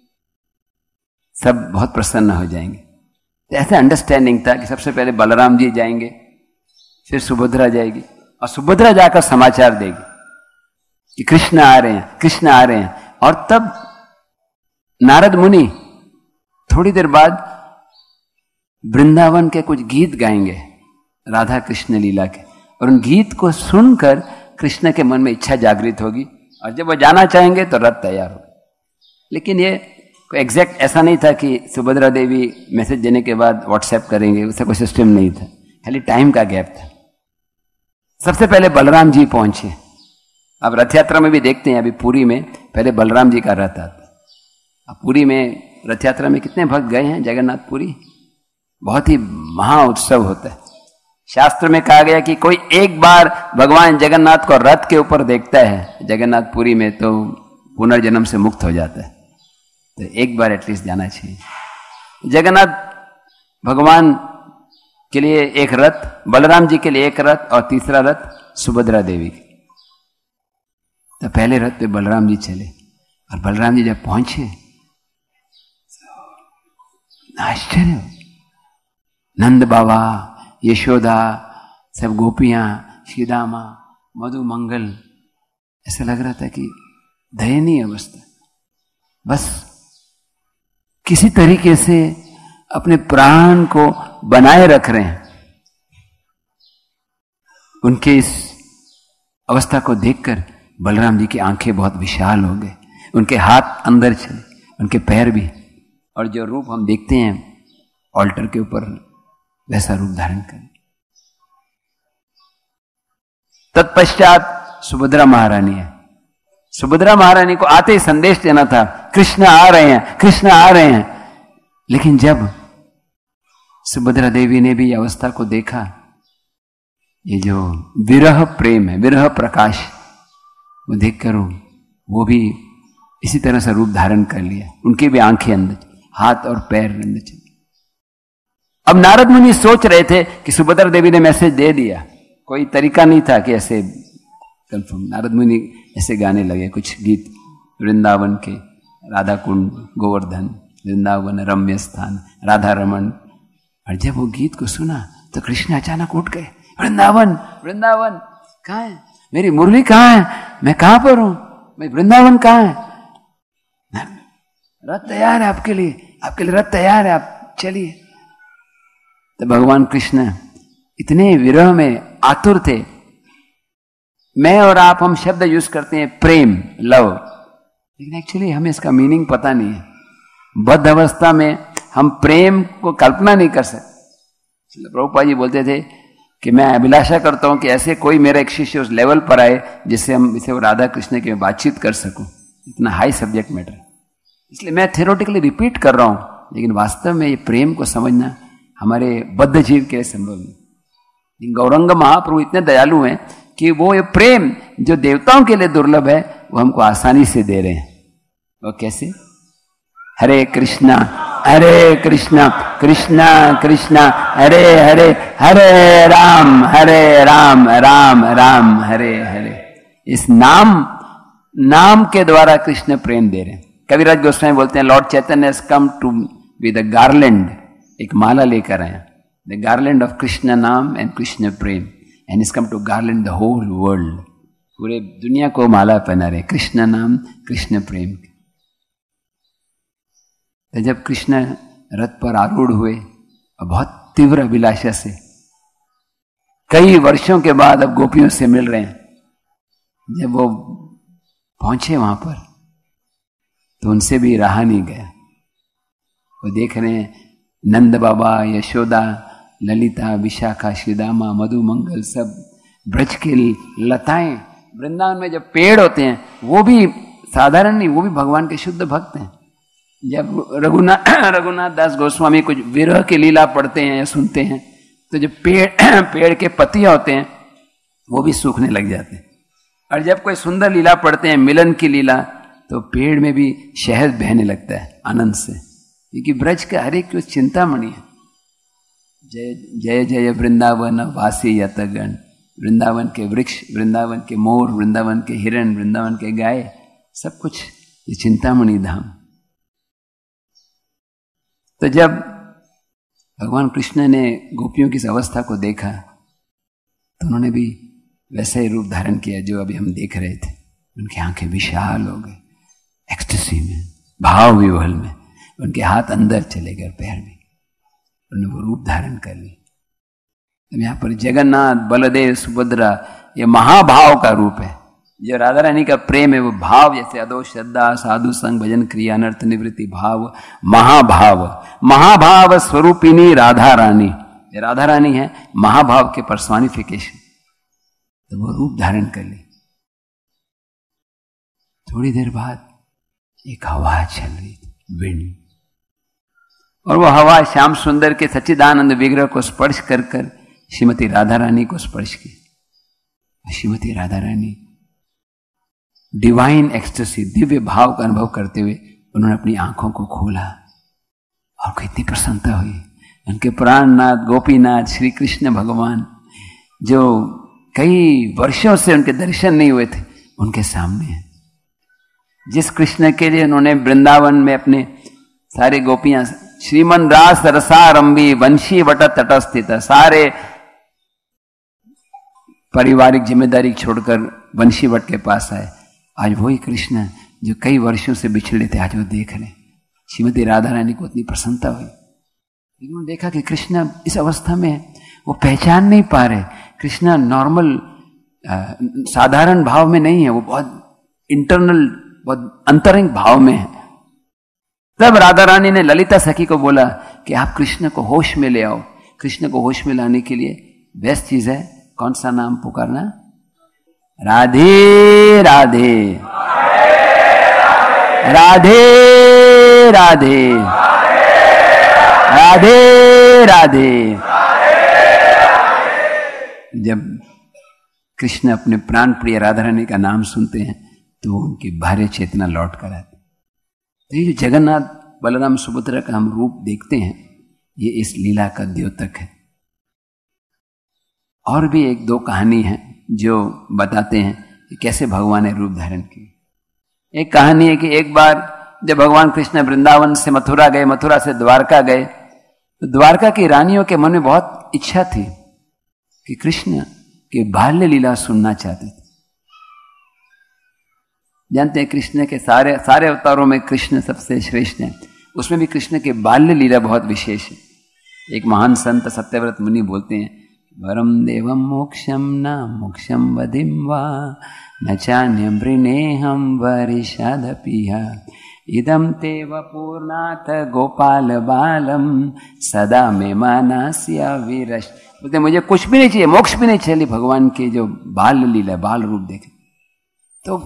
सब बहुत प्रसन्न हो जाएंगे। तो ऐसा अंडरस्टैंडिंग था कि सबसे पहले बलराम जी जाएंगे, फिर सुभद्रा जाएगी, और सुभद्रा जाकर समाचार देगी कि कृष्ण आ रहे हैं, कृष्ण आ रहे हैं। और तब नारद मुनि थोड़ी देर बाद वृंदावन के कुछ गीत गाएंगे, राधा कृष्ण लीला के, और उन गीत को सुनकर कृष्ण के मन में इच्छा जागृत होगी, और जब वो जाना चाहेंगे तो रथ तैयार होगा। लेकिन ये कोई एग्जैक्ट ऐसा नहीं था कि सुभद्रा देवी मैसेज देने के बाद व्हाट्सएप करेंगे, उसका कोई सिस्टम नहीं था, खाली टाइम का गैप था। सबसे पहले बलराम जी पहुंचे। अब रथ यात्रा में भी देखते हैं, अभी पुरी में पहले बलराम जी का रथ आता है। अब पुरी में रथ यात्रा में कितने भक्त गए हैं जगन्नाथपुरी, बहुत ही महा उत्सव होता है। शास्त्र में कहा गया कि कोई एक बार भगवान जगन्नाथ को रथ के ऊपर देखता है जगन्नाथपुरी में तो पुनर्जन्म से मुक्त हो जाता है। तो एक बार एटलीस्ट जाना चाहिए। जगन्नाथ भगवान के लिए एक रथ, बलराम जी के लिए एक रथ, और तीसरा रथ सुभद्रा देवी। तो पहले रथ पे बलराम जी चले, और बलराम जी जब पहुंचे आश्चर्य, नंद बाबा, यशोदा, सब गोपियां, श्रीदामा, मधु मंगल, ऐसा लग रहा था कि दयनीय अवस्था, बस किसी तरीके से अपने प्राण को बनाए रख रहे हैं। उनके इस अवस्था को देखकर बलराम जी की आंखें बहुत विशाल हो गए, उनके हाथ अंदर चले, उनके पैर भी, और जो रूप हम देखते हैं ऑल्टर के ऊपर वैसा रूप धारण करें। तत्पश्चात सुभद्रा महारानी है। सुभद्रा महारानी को आते ही संदेश देना था, कृष्ण आ रहे हैं, कृष्ण आ रहे हैं। लेकिन जब सुभद्रा देवी ने भी अवस्था को देखा, ये जो विरह प्रेम है, विरह प्रकाश, वो देखकर वो भी इसी तरह से रूप धारण कर लिया। उनकी भी आंखें अंदर, हाथ और पैर अंदर चले। अब नारद मुनि सोच रहे थे कि सुभद्रा देवी ने मैसेज दे दिया, कोई तरीका नहीं था कि ऐसे कंफर्म। नारद मुनि ऐसे गाने लगे कुछ गीत वृंदावन के, राधा कुंड, गोवर्धन, वृंदावन रम्य स्थान, राधा रमन। और जब वो गीत को सुना तो कृष्ण अचानक उठ गए, वृंदावन, वृंदावन कहाँ है, मेरी मुरली कहाँ है, मैं कहाँ पर हूं, मैं वृंदावन कहाँ है, रथ तैयार है आपके लिए, आपके लिए रथ तैयार है, आप चलिए। तो भगवान कृष्ण इतने विरह में आतुर थे। मैं और आप हम शब्द यूज करते हैं प्रेम, लव, लेकिन एक्चुअली हमें इसका मीनिंग पता नहीं है। बद्ध अवस्था में हम प्रेम को कल्पना नहीं कर सकते। प्रभुपाद जी बोलते थे कि मैं अभिलाषा करता हूं कि ऐसे कोई मेरा एक शिष्य उस लेवल पर आए जिससे हम इसे राधा कृष्ण की बातचीत कर सकूं, इतना हाई सब्जेक्ट मैटर। इसलिए मैं थियोरेटिकली रिपीट कर रहा हूं, लेकिन वास्तव में ये प्रेम को समझना हमारे बद्ध जीव के लिए संभव नहीं। गौरंग महाप्रभु इतने दयालु हैं कि वो ये प्रेम जो देवताओं के लिए दुर्लभ है वो हमको आसानी से दे रहे हैं। वो कैसे? हरे कृष्णा हरे कृष्णा कृष्णा कृष्णा हरे हरे, हरे राम हरे राम राम राम हरे हरे। इस नाम नाम के द्वारा कृष्ण प्रेम दे रहे हैं। कविराज गोस्वामी बोलते हैं lord Chaitanya has come to with a garland, एक माला लेकर आए, the garland of Krishna naam and Krishna prem, and is come to garland the whole world. पूरे दुनिया को माला पहना रहे कृष्ण नाम कृष्ण प्रेम। तो जब कृष्ण रथ पर आरूढ़ हुए और बहुत तीव्र अभिलाषा से कई वर्षों के बाद अब गोपियों से मिल रहे हैं, जब वो पहुंचे वहां पर तो उनसे भी रहा नहीं गया। वो देख रहे हैं नंद बाबा, यशोदा, ललिता, विशाखा, श्रीदामा, मधुमंगल, सब ब्रज की लताएं। वृंदावन में जब पेड़ होते हैं वो भी साधारण नहीं, वो भी भगवान के शुद्ध भक्त हैं। जब रघुनाथ रघुनाथ दास गोस्वामी कुछ विरह की लीला पढ़ते हैं या सुनते हैं तो जो पेड़ पेड़ के पत्तियां होते हैं वो भी सूखने लग जाते हैं। और जब कोई सुंदर लीला पढ़ते हैं, मिलन की लीला, तो पेड़ में भी शहद बहने लगता है आनंद से, क्योंकि ब्रज का हर एक चिंतामणि है। जय जय जय वृंदावन वासी यतगण, वृंदावन के वृक्ष, वृंदावन के मोर, वृंदावन के हिरण, वृंदावन के गाय, सब कुछ ये चिंतामणि धाम। तो जब भगवान कृष्ण ने गोपियों की इस अवस्था को देखा तो उन्होंने भी वैसा ही रूप धारण किया जो अभी हम देख रहे थे। उनकी आंखें विशाल हो गई, एक्सटेसी में, भाव विह्वल में, उनके हाथ अंदर चले गए, पैर भी, उन्होंने वो रूप धारण कर ली। अब यहाँ पर जगन्नाथ, बलदेव, सुभद्रा, ये महाभाव का रूप है। जो राधा रानी का प्रेम है वो भाव, जैसे अदो श्रद्धा, साधु संग, भजन क्रिया, अनर्थ निवृत्ति भाव, महाभाव, महाभाव स्वरूपिणी राधा रानी। ये राधा रानी है महाभाव के पर्सोनिफिकेशन। तो वो रूप धारण कर ली। थोड़ी देर बाद एक हवा चल रही थी, विंड, और वो हवा श्याम सुंदर के सच्चिदानंद विग्रह को स्पर्श कर कर श्रीमती राधा रानी को स्पर्श की। श्रीमती राधा रानी डिवाइन एक्सटेसी, दिव्य भाव का अनुभव करते हुए उन्होंने अपनी आंखों को खोला और कितनी प्रसन्नता हुई। उनके प्राणनाथ गोपीनाथ श्री कृष्ण भगवान, जो कई वर्षों से उनके दर्शन नहीं हुए थे, उनके सामने हैं। जिस कृष्ण के लिए उन्होंने वृंदावन में अपने सारे गोपियां, श्रीमन रास रसारंभी वंशी वट तट स्थित, सारे पारिवारिक जिम्मेदारी छोड़कर वंशी वट के पास आए। आज वही कृष्ण जो कई वर्षों से बिछड़े थे, आज वो देख रहे। श्रीमती राधा रानी को इतनी प्रसन्नता हुई। उन्होंने देखा कि कृष्ण इस अवस्था में है, वो पहचान नहीं पा रहे। कृष्ण नॉर्मल साधारण भाव में नहीं है, वो बहुत इंटरनल, बहुत अंतरंग भाव में है। तब राधा रानी ने ललिता सखी को बोला कि आप कृष्ण को होश में ले आओ। कृष्ण को होश में लाने के लिए बेस्ट चीज है कौन सा नाम पुकारना? राधे राधे राधे राधे राधे राधे। जब कृष्ण अपने प्राण प्रिय राधा रानी का नाम सुनते हैं तो उनकी भार्य चेतना लौट कर आती। तो ये जो जगन्नाथ बलराम सुभद्रा का हम रूप देखते हैं, ये इस लीला का द्योतक है। और भी एक दो कहानी है जो बताते हैं कि कैसे भगवान ने रूप धारण किया। एक कहानी है कि एक बार जब भगवान कृष्ण वृंदावन से मथुरा गए, मथुरा से द्वारका गए, तो द्वारका की रानियों के मन में बहुत इच्छा थी कि कृष्ण की बाल्य लीला सुनना चाहते थे। जानते हैं कृष्ण के सारे सारे अवतारों में कृष्ण सबसे श्रेष्ठ हैं, उसमें भी कृष्ण के बाल्य लीला बहुत विशेष है। एक महान संत सत्यव्रत मुनि बोलते हैं, वरम देवम मोक्षम न मोक्षम वधिम वा न चान्यम वृणेहम वरिषादपिहा इदम तेव पूर्णाथ गोपाल बालम सदा में मानस्य विरश। बोलते मुझे कुछ भी नहीं चाहिए, मोक्ष भी नहीं चाहिए, भगवान के जो बाल लीला बाल रूप देखे। तो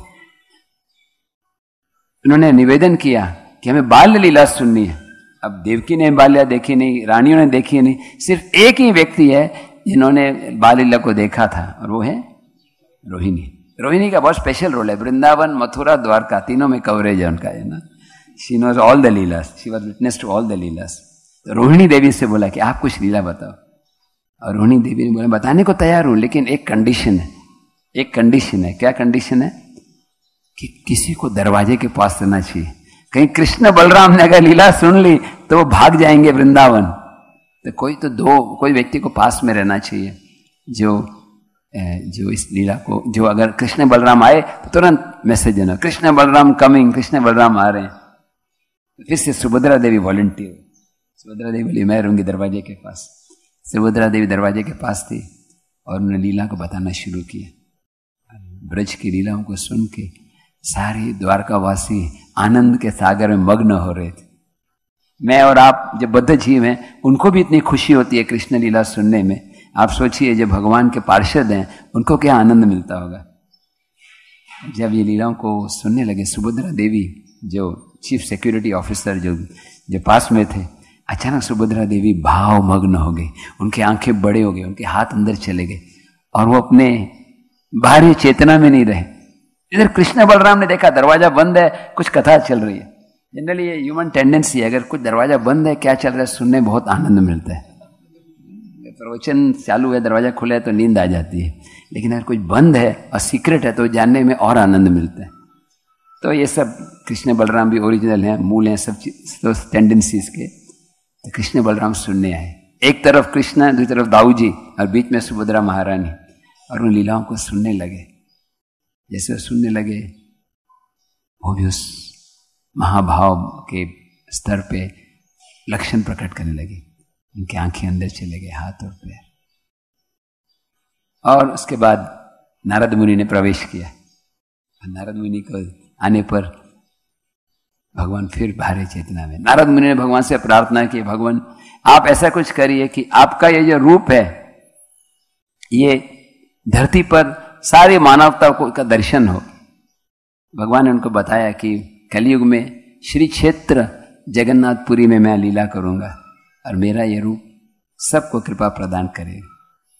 उन्होंने निवेदन किया कि हमें बाल लीला सुननी है। अब देवकी ने बाल लीला देखी नहीं, रानियों ने देखी नहीं, सिर्फ एक ही व्यक्ति है जिन्होंने बाल लीला को देखा था, और वो है रोहिणी। रोहिणी का बहुत स्पेशल रोल है, वृंदावन मथुरा द्वारका तीनों में कवरेज है उनका, है ना। She knows all the leelas, she was witness to all the leelas. तो रोहिणी देवी से बोला कि आप कुछ लीला बताओ, और रोहिणी देवी ने बोला बताने को तैयार हूं, लेकिन एक कंडीशन है। एक कंडीशन है। क्या कंडीशन है? कि किसी को दरवाजे के पास रहना चाहिए। कहीं कृष्ण बलराम ने अगर लीला सुन ली तो वो भाग जाएंगे वृंदावन, तो कोई तो दो कोई व्यक्ति को पास में रहना चाहिए जो जो इस लीला को, जो अगर कृष्ण बलराम आए तो तुरंत मैसेज देना, कृष्ण बलराम कमिंग, कृष्ण बलराम आ रहे हैं। फिर से सुभद्रा देवी वॉलंटियर, सुभद्रा देवी बोली मैं रहूंगी दरवाजे के पास। सुभद्रा देवी दरवाजे के पास थी और उन्होंने लीला को बताना शुरू किया। ब्रज की लीलाओं को सुन के सारे द्वारकावासी आनंद के सागर में मग्न हो रहे थे। मैं और आप जो बद्ध जीव हैं उनको भी इतनी खुशी होती है कृष्ण लीला सुनने में। आप सोचिए जो भगवान के पार्षद हैं उनको क्या आनंद मिलता होगा। जब ये लीलाओं को सुनने लगे, सुभद्रा देवी जो चीफ सिक्योरिटी ऑफिसर जो जो पास में थे, अचानक सुभद्रा देवी भाव मग्न हो गई, उनकी आंखें बड़े हो गई, उनके हाथ अंदर चले गए और वो अपने बाहरी चेतना में नहीं रहे। इधर कृष्ण बलराम ने देखा दरवाजा बंद है, कुछ कथा चल रही है। जनरली ये ह्यूमन टेंडेंसी है, अगर कुछ दरवाजा बंद है क्या चल रहा है सुनने बहुत आनंद मिलता है। प्रवचन चालू है दरवाजा खुला है तो नींद आ जाती है, लेकिन अगर कुछ बंद है और सीक्रेट है तो जानने में और आनंद मिलता है। तो ये सब कृष्ण बलराम भी ओरिजिनल हैं, मूल हैं सब चीज टेंडेंसीज के। तो कृष्ण बलराम सुनने आए, एक तरफ कृष्ण दूसरी तरफ दाऊ जी और बीच में सुभद्रा महारानी, और उन लीलाओं को सुनने लगे। जैसे वो सुनने लगे वो भी उस महाभाव के स्तर पे लक्षण प्रकट करने लगे। उनकी आंखें अंदर चले गए, हाथ और पैर। और उसके बाद नारद मुनि ने प्रवेश किया। नारद मुनि को आने पर भगवान फिर भारी चेतना में, नारद मुनि ने भगवान से प्रार्थना की, भगवान आप ऐसा कुछ करिए कि आपका ये जो रूप है ये धरती पर सारी मानवता को का दर्शन हो। भगवान ने उनको बताया कि कलयुग में श्री क्षेत्र जगन्नाथपुरी में मैं लीला करूंगा और मेरा ये रूप सबको कृपा प्रदान करेगा।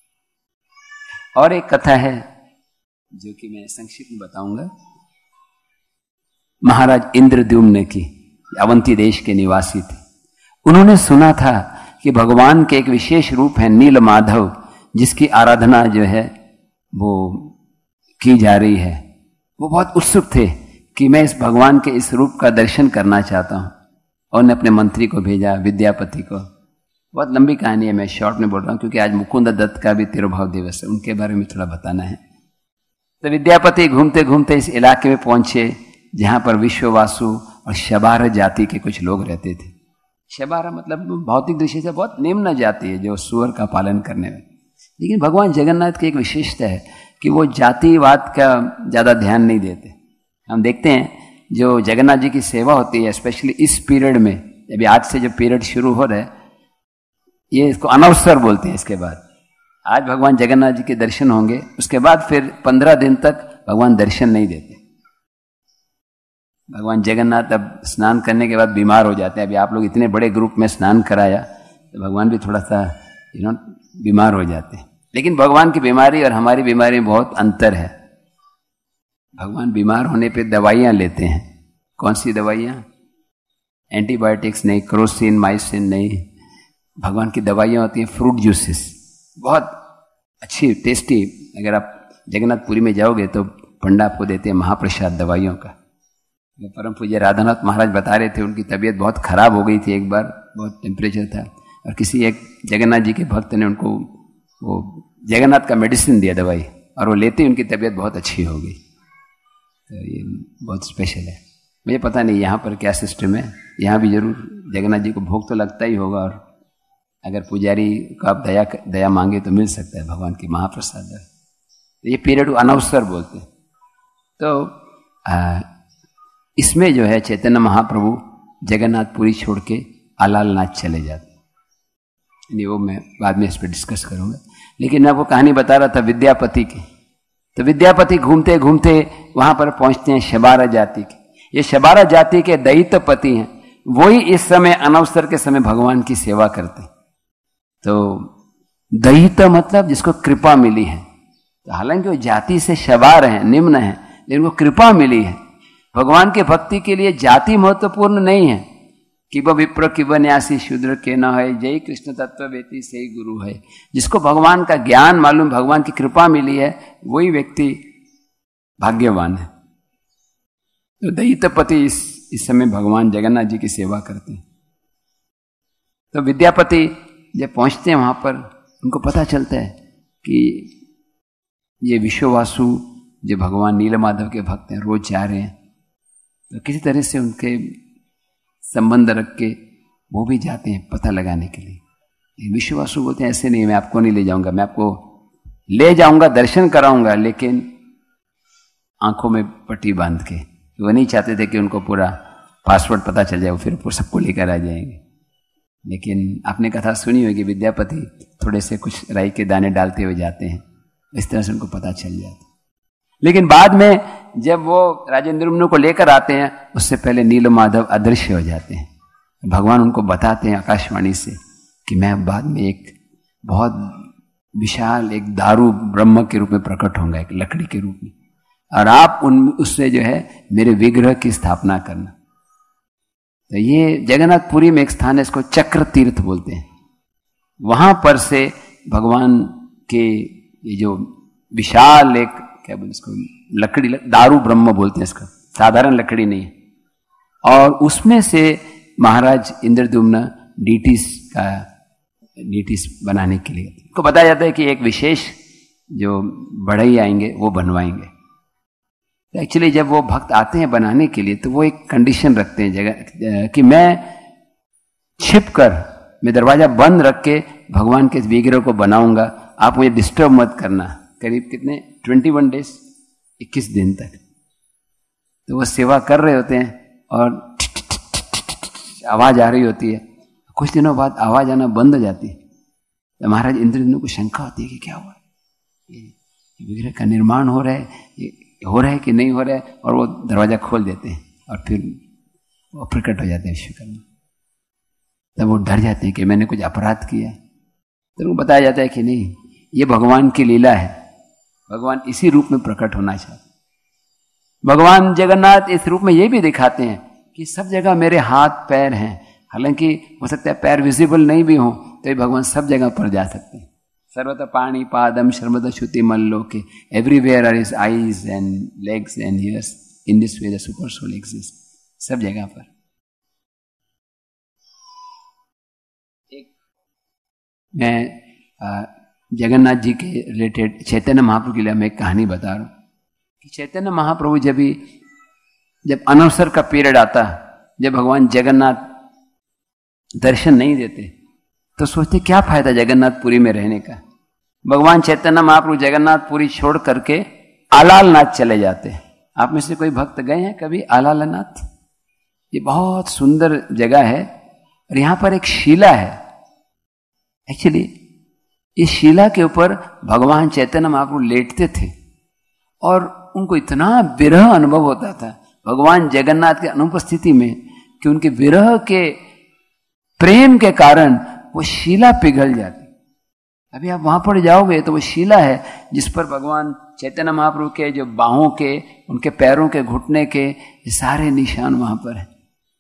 और एक कथा है जो कि मैं संक्षिप्त में बताऊंगा। महाराज इंद्रद्युम्न की, अवंती देश के निवासी थे। उन्होंने सुना था कि भगवान के एक विशेष रूप है नील माधव, जिसकी आराधना जो है वो की जा रही है। वो बहुत उत्सुक थे कि मैं इस भगवान के इस रूप का दर्शन करना चाहता हूं, और उन्होंने अपने मंत्री को भेजा, विद्यापति को। बहुत लंबी कहानी है, मैं शॉर्ट में बोल रहा हूं क्योंकि आज मुकुंद दत्त का भी तिरुभाव दिवस है, उनके बारे में थोड़ा बताना है। तो विद्यापति घूमते घूमते इस इलाके में पहुंचे जहां पर विश्ववासु और शबार जाति के कुछ लोग रहते थे। शबार मतलब भौतिक दृष्टि से बहुत निम्न जाति है जो सुअर का पालन करने में। लेकिन भगवान जगन्नाथ की एक विशेषता है कि वो जातिवाद का ज्यादा ध्यान नहीं देते। हम देखते हैं जो जगन्नाथ जी की सेवा होती है, स्पेशली इस पीरियड में, अभी आज से जो पीरियड शुरू हो रहा है, ये इसको अनवसर बोलते हैं। इसके बाद आज भगवान जगन्नाथ जी के दर्शन होंगे, उसके बाद फिर पंद्रह दिन तक भगवान दर्शन नहीं देते। भगवान जगन्नाथ अब स्नान करने के बाद बीमार हो जाते हैं। अभी आप लोग इतने बड़े ग्रुप में स्नान कराया तो भगवान भी थोड़ा सा यू नो बीमार हो जाते हैं। लेकिन भगवान की बीमारी और हमारी बीमारी में बहुत अंतर है। भगवान बीमार होने पे दवाइयां लेते हैं। कौन सी दवाइयां? एंटीबायोटिक्स नहीं, क्रोसिन माइसिन नहीं। भगवान की दवाइयां होती हैं फ्रूट जूसेस, बहुत अच्छी टेस्टी। अगर आप जगन्नाथपुरी में जाओगे तो पंडा आपको देते हैं महाप्रसाद दवाइयों का। परम पूज्य राधानाथ महाराज बता रहे थे उनकी तबीयत बहुत खराब हो गई थी एक बार, बहुत टेम्परेचर था, और किसी एक जगन्नाथ जी के भक्त ने उनको वो जगन्नाथ का मेडिसिन दिया, दवाई, और वो लेते ही उनकी तबीयत बहुत अच्छी हो गई। तो ये बहुत स्पेशल है। मुझे पता नहीं यहाँ पर क्या सिस्टम है, यहाँ भी जरूर जगन्नाथ जी को भोग तो लगता ही होगा, और अगर पुजारी को आप दया दया मांगे तो मिल सकता है भगवान की महाप्रसाद। तो ये पीरियड अनवसर बोलते हैं। तो आ, इसमें जो है चैतन्य महाप्रभु जगन्नाथपुरी छोड़ के आलालनाथ चले जाते। वो मैं बाद में इस पर डिस्कस करूंगा, लेकिन मैं आपको कहानी बता रहा था विद्यापति की। तो विद्यापति घूमते घूमते वहां पर पहुंचते हैं शबारा जाति के। ये शबारा जाति के दैत्यपति हैं, वही इस समय अनवसर के समय भगवान की सेवा करते। तो दैत्य मतलब जिसको कृपा मिली है। तो हालांकि वो जाति से शबार है, निम्न है, लेकिन वो कृपा मिली है। भगवान के भक्ति के लिए जाति महत्वपूर्ण नहीं है कि वह विप्र कि न्यासी शूद्र के न है, जय कृष्ण तत्व वेती से ही गुरु है। जिसको भगवान का ज्ञान मालूम, भगवान की कृपा मिली है, वही व्यक्ति भाग्यवान है। तो दैत्यपति इस इस समय भगवान जगन्नाथ जी की सेवा करते हैं। तो विद्यापति जब पहुंचते हैं वहां पर, उनको पता चलता है कि ये विश्ववासु जो भगवान नीलमाधव के भक्त हैं रोज जा रहे हैं। तो किसी तरह से उनके संबंध रख के वो भी जाते हैं पता लगाने के लिए। विश्ववासु बोलते हैं ऐसे नहीं, मैं आपको नहीं ले जाऊंगा, मैं आपको ले जाऊंगा, दर्शन कराऊंगा, लेकिन आंखों में पट्टी बांध के। वो नहीं चाहते थे कि उनको पूरा पासवर्ड पता चल जाए, फिर वो सबको लेकर आ जाएंगे। लेकिन आपने कथा सुनी होगी, विद्यापति थोड़े से कुछ राई के दाने डालते हुए जाते हैं, इस तरह से उनको पता चल जाता। लेकिन बाद में जब वो राजेंद्र को लेकर आते हैं, उससे पहले नीलमाधव अदृश्य हो जाते हैं। भगवान उनको बताते हैं आकाशवाणी से कि मैं बाद में एक बहुत विशाल एक दारू ब्रह्म के रूप में प्रकट होऊंगा, एक लकड़ी के रूप में, और आप उन उससे जो है मेरे विग्रह की स्थापना करना। तो ये जगन्नाथपुरी में एक स्थान है, इसको चक्र तीर्थ बोलते हैं। वहां पर से भगवान के ये जो विशाल एक क्या बोलते इसको, लकड़ी, दारू ब्रह्म बोलते हैं इसका, साधारण लकड़ी नहीं है। और उसमें से महाराज इंद्रद्युम्न डीटीस का डीटीस बनाने के लिए उनको बताया जाता है कि एक विशेष जो बढ़ई आएंगे वो बनवाएंगे। एक्चुअली जब वो भक्त आते हैं बनाने के लिए तो वो एक कंडीशन रखते हैं जगह कि मैं छिप कर, मैं दरवाजा बंद रख के भगवान के विग्रह को बनाऊंगा, आप मुझे डिस्टर्ब मत करना। करीब कितने ट्वेंटी वन डेज इक्कीस दिन तक तो वो सेवा कर रहे होते हैं और आवाज आ रही होती है। कुछ दिनों बाद आवाज आना बंद हो जाती है। तो महाराज इंद्रद्युम्न को शंका होती है कि क्या हुआ, विग्रह का निर्माण हो रहा है, ये हो रहा है कि नहीं हो रहा है, और वो दरवाजा खोल देते हैं और फिर वो प्रकट हो जाते हैं विश्वकर्मा। तब वो डर जाते हैं कि मैंने कुछ अपराध किया। तो उनको बताया जाता है कि नहीं, ये भगवान की लीला है, भगवान इसी रूप में प्रकट होना चाहते। भगवान जगन्नाथ इस रूप में ये भी दिखाते हैं कि सब जगह मेरे हाथ पैर हैं। हालांकि हो सकता है पैर विजिबल नहीं भी हो, तो भगवान सब जगह पर जा सकते हैं। सर्वत पाणी पादम शर्मद श्रुति मल्लोके, everywhere are his eyes and legs and ears, in this way the supersoul exist, सब जगह पर। एक मैं जगन्नाथ जी के रिलेटेड चैतन्य महाप्रभु के लिए मैं एक कहानी बता रहा हूं कि चैतन्य महाप्रभु जब भी जब अनवसर का पीरियड आता, जब भगवान जगन्नाथ दर्शन नहीं देते, तो सोचते क्या फायदा जगन्नाथपुरी में रहने का। भगवान चैतन्य महाप्रभु जगन्नाथपुरी छोड़ करके आलालनाथ चले जाते हैं। आप में से कोई भक्त गए हैं कभी आलालनाथ? ये बहुत सुंदर जगह है और यहां पर एक शिला है। एक्चुअली इस शिला के ऊपर भगवान चैतन्य महाप्रभु लेटते थे और उनको इतना विरह अनुभव होता था भगवान जगन्नाथ के अनुपस्थिति में कि उनके विरह के प्रेम के कारण वो शिला पिघल जाती। अभी आप वहां पर जाओगे तो वो शिला है जिस पर भगवान चैतन्य महाप्रभु के जो बाहों के, उनके पैरों के, घुटने के, ये सारे निशान वहां पर है।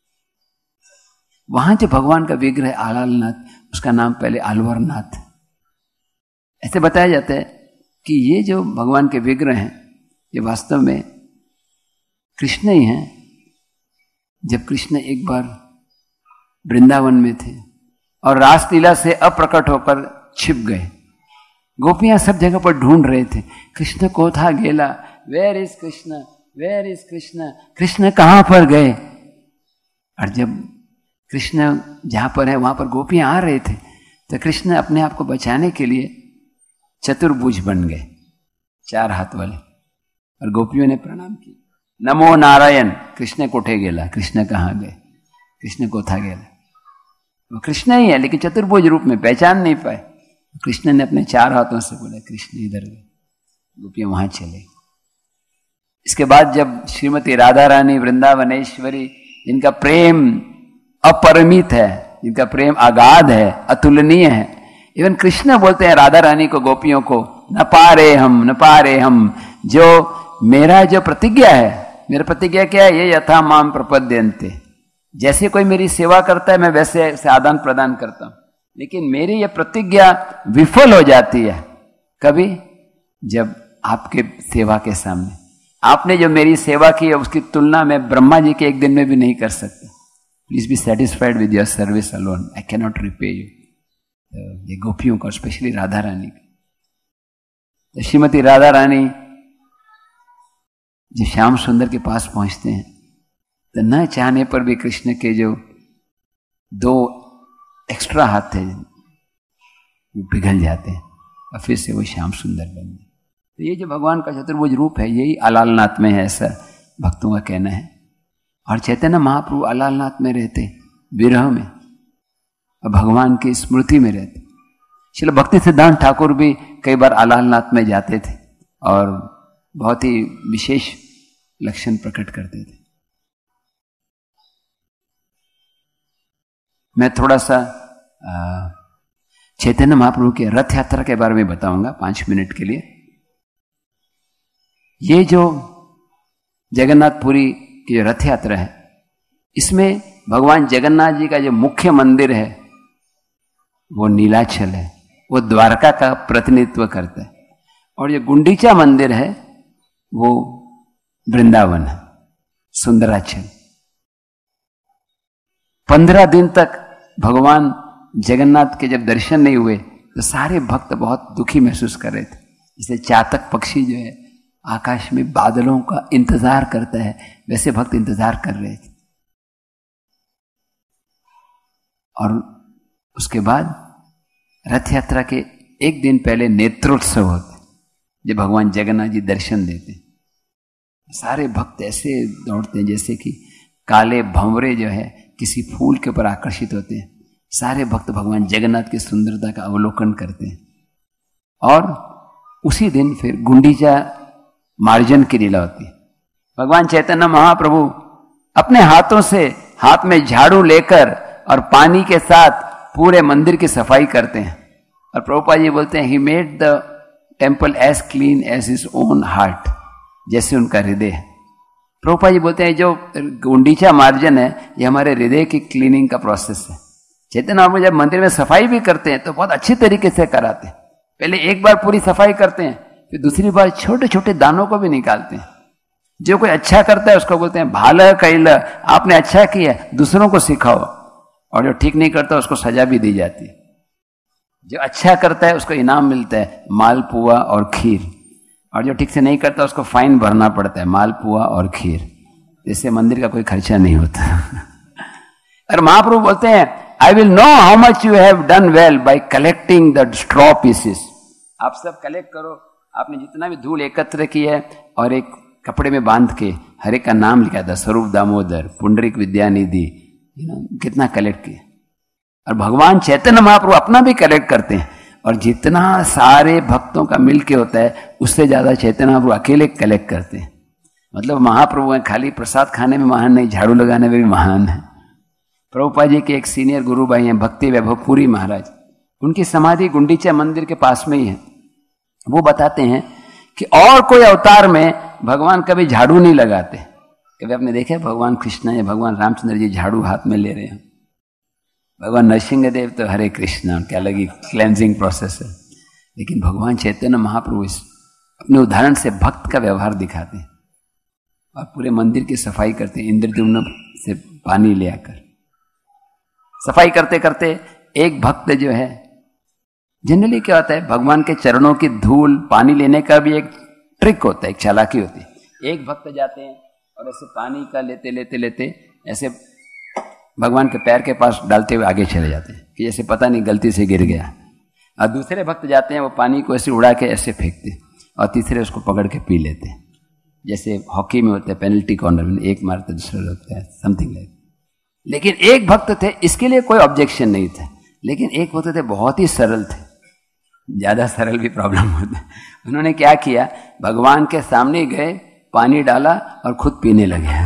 वहां जो भगवान का विग्रह आलालनाथ, उसका नाम पहले आलवरनाथ। ऐसे बताया जाता है कि ये जो भगवान के विग्रह हैं ये वास्तव में कृष्ण ही हैं। जब कृष्ण एक बार वृंदावन में थे और रासलीला से अप्रकट होकर छिप गए, गोपियां सब जगह पर ढूंढ रहे थे, कृष्ण को था गेला, where is Krishna, where is Krishna, Krishna कहां पर गए। और जब कृष्ण जहां पर है वहां पर गोपियां आ रहे थे तो कृष्ण अपने आप को बचाने के लिए चतुर्भुज बन गए, चार हाथ वाले, और गोपियों ने प्रणाम किया, नमो नारायण। कृष्ण कोठे गेला, कृष्ण कहाँ गए, कृष्ण कोथा गेला, वो कृष्ण ही है लेकिन चतुर्भुज रूप में, पहचान नहीं पाए। कृष्ण ने अपने चार हाथों से बोला कृष्ण इधर गए, गोपियां वहां चले। इसके बाद जब श्रीमती राधा रानी वृंदावनेश्वरी, जिनका प्रेम अपरिमित है, जिनका प्रेम अगाध है, अतुलनीय है, इवन कृष्ण बोलते हैं राधा रानी को, गोपियों को, न पा रहे हम, न पा रहे हम, जो मेरा जो प्रतिज्ञा है, मेरा प्रतिज्ञा क्या है, ये यथा माम प्रपद्यन्ते, जैसे कोई मेरी सेवा करता है मैं वैसे से आदान प्रदान करता हूं, लेकिन मेरी यह प्रतिज्ञा विफल हो जाती है कभी, जब आपके सेवा के सामने आपने जो मेरी सेवा की है उसकी तुलना में ब्रह्मा जी के एक दिन में भी नहीं कर सकते। Please be satisfied with your service alone, I can not repay you. ये गोपियों का, स्पेशली राधा रानी का। तो श्रीमती राधा रानी जब श्याम सुंदर के पास पहुंचते हैं तो न चाहने पर भी कृष्ण के जो दो एक्स्ट्रा हाथ थे वो पिघल जाते हैं और फिर से वो श्याम सुंदर बन गए। तो ये जो भगवान का चतुर्भुज रूप है यही अलालनाथ में है, ऐसा भक्तों का कहना है। और चैतन्य महाप्रभु अलालनाथ में रहते, विरह में, और भगवान की स्मृति में रहते। श्रील भक्ति सिद्धांत ठाकुर भी कई बार अलालनाथ में जाते थे और बहुत ही विशेष लक्षण प्रकट करते थे। मैं थोड़ा सा चैतन्य महाप्रभु की रथ यात्रा के बारे में बताऊंगा पांच मिनट के लिए। ये जो जगन्नाथपुरी की जो रथ यात्रा है, इसमें भगवान जगन्नाथ जी का जो मुख्य मंदिर है वो नीलाचल है, वो द्वारका का प्रतिनिधित्व करता है, और जो गुंडीचा मंदिर है वो वृंदावन है, सुंदराचल। पंद्रह दिन तक भगवान जगन्नाथ के जब दर्शन नहीं हुए तो सारे भक्त बहुत दुखी महसूस कर रहे थे। जैसे चातक पक्षी जो है आकाश में बादलों का इंतजार करता है, वैसे भक्त इंतजार कर रहे थे। और उसके बाद रथ यात्रा के एक दिन पहले नेत्रोत्सव होते, जब भगवान जगन्नाथ जी दर्शन देते, सारे भक्त ऐसे दौड़ते हैं जैसे कि काले भंवरे जो है किसी फूल के ऊपर आकर्षित होते हैं। सारे भक्त भगवान जगन्नाथ की सुंदरता का अवलोकन करते हैं। और उसी दिन फिर गुंडीचा मार्जन की लीला होती है। भगवान चैतन्य महाप्रभु अपने हाथों से, हाथ में झाड़ू लेकर और पानी के साथ पूरे मंदिर की सफाई करते हैं। और प्रभुपाद जी बोलते हैं, he made the temple as clean as his own heart, जैसे उनका हृदय है। प्रभुपाद जी बोलते हैं जो गुंडीचा मार्जन है ये हमारे हृदय की क्लीनिंग का प्रोसेस है। चैतन्य महाप्रभु जब मंदिर में सफाई भी करते हैं तो बहुत अच्छी तरीके से कराते हैं। पहले एक बार पूरी सफाई करते हैं, फिर दूसरी बार छोटे छोटे दानों को भी निकालते हैं। जो कोई अच्छा करता है उसको बोलते हैं भाला कैला, आपने अच्छा किया, दूसरों को सिखाओ। और जो ठीक नहीं करता उसको सजा भी दी जाती है। जो अच्छा करता है उसको इनाम मिलता है, मालपुआ और खीर। और जो ठीक से नहीं करता उसको फाइन भरना पड़ता है, मालपुआ और खीर। इससे मंदिर का कोई खर्चा नहीं होता। और महाप्रभु बोलते हैं, I will know how much you have done well by collecting the straw pieces. आप सब कलेक्ट करो, आपने जितना भी धूल एकत्र की है और एक कपड़े में बांध के हर एक का नाम लिखा था, स्वरूप दामोदर, पुंडरीक विद्यानिधि, कितना कलेक्ट किया। और भगवान चैतन्य महाप्रभु अपना भी कलेक्ट करते हैं। और जितना सारे भक्तों का मिलके होता है उससे ज्यादा चैतन्य महाप्रभु अकेले कलेक्ट करते हैं। मतलब महाप्रभु हैं खाली प्रसाद खाने में महान नहीं, झाड़ू लगाने में भी महान है। प्रभुपाद जी के एक सीनियर गुरु भाई हैं भक्ति वैभव पुरी महाराज, उनकी समाधि गुंडीचा मंदिर के पास में ही है। वो बताते हैं कि और कोई अवतार में भगवान कभी झाड़ू नहीं लगाते। कभी आपने देखा भगवान कृष्ण या भगवान रामचंद्र जी झाड़ू हाथ में ले रहे हैं? भगवान नरसिंह देव तो हरे कृष्ण, उनके अलग ही क्लेंजिंग प्रोसेस है। लेकिन भगवान चैतन्य महाप्रभु इस अपने उदाहरण से भक्त का व्यवहार दिखाते हैं और पूरे मंदिर की सफाई करते हैं, इंद्रद्युम्न से पानी ले आकर। सफाई करते करते एक भक्त जो है, जनरली क्या होता है भगवान के चरणों की धूल पानी लेने का भी एक ट्रिक होता है, एक चालाकी होती है। एक भक्त जाते हैं और ऐसे पानी का लेते लेते लेते ऐसे भगवान के पैर के पास डालते हुए आगे चले जाते हैं। कि जैसे पता नहीं गलती से गिर गया। और दूसरे भक्त जाते हैं, वो पानी को ऐसे उड़ा के ऐसे फेंकते, और तीसरे उसको पकड़ के पी लेते हैं। जैसे हॉकी में होता है पेनल्टी कॉर्नर में, एक मारते दूसरा रोकता है, समथिंग लाइक। लेकिन एक भक्त थे, इसके लिए कोई ऑब्जेक्शन नहीं था, लेकिन एक भक्त थे बहुत ही सरल थे, ज्यादा सरल भी प्रॉब्लम होता है। उन्होंने क्या किया, भगवान के सामने गए, पानी डाला और खुद पीने लगे।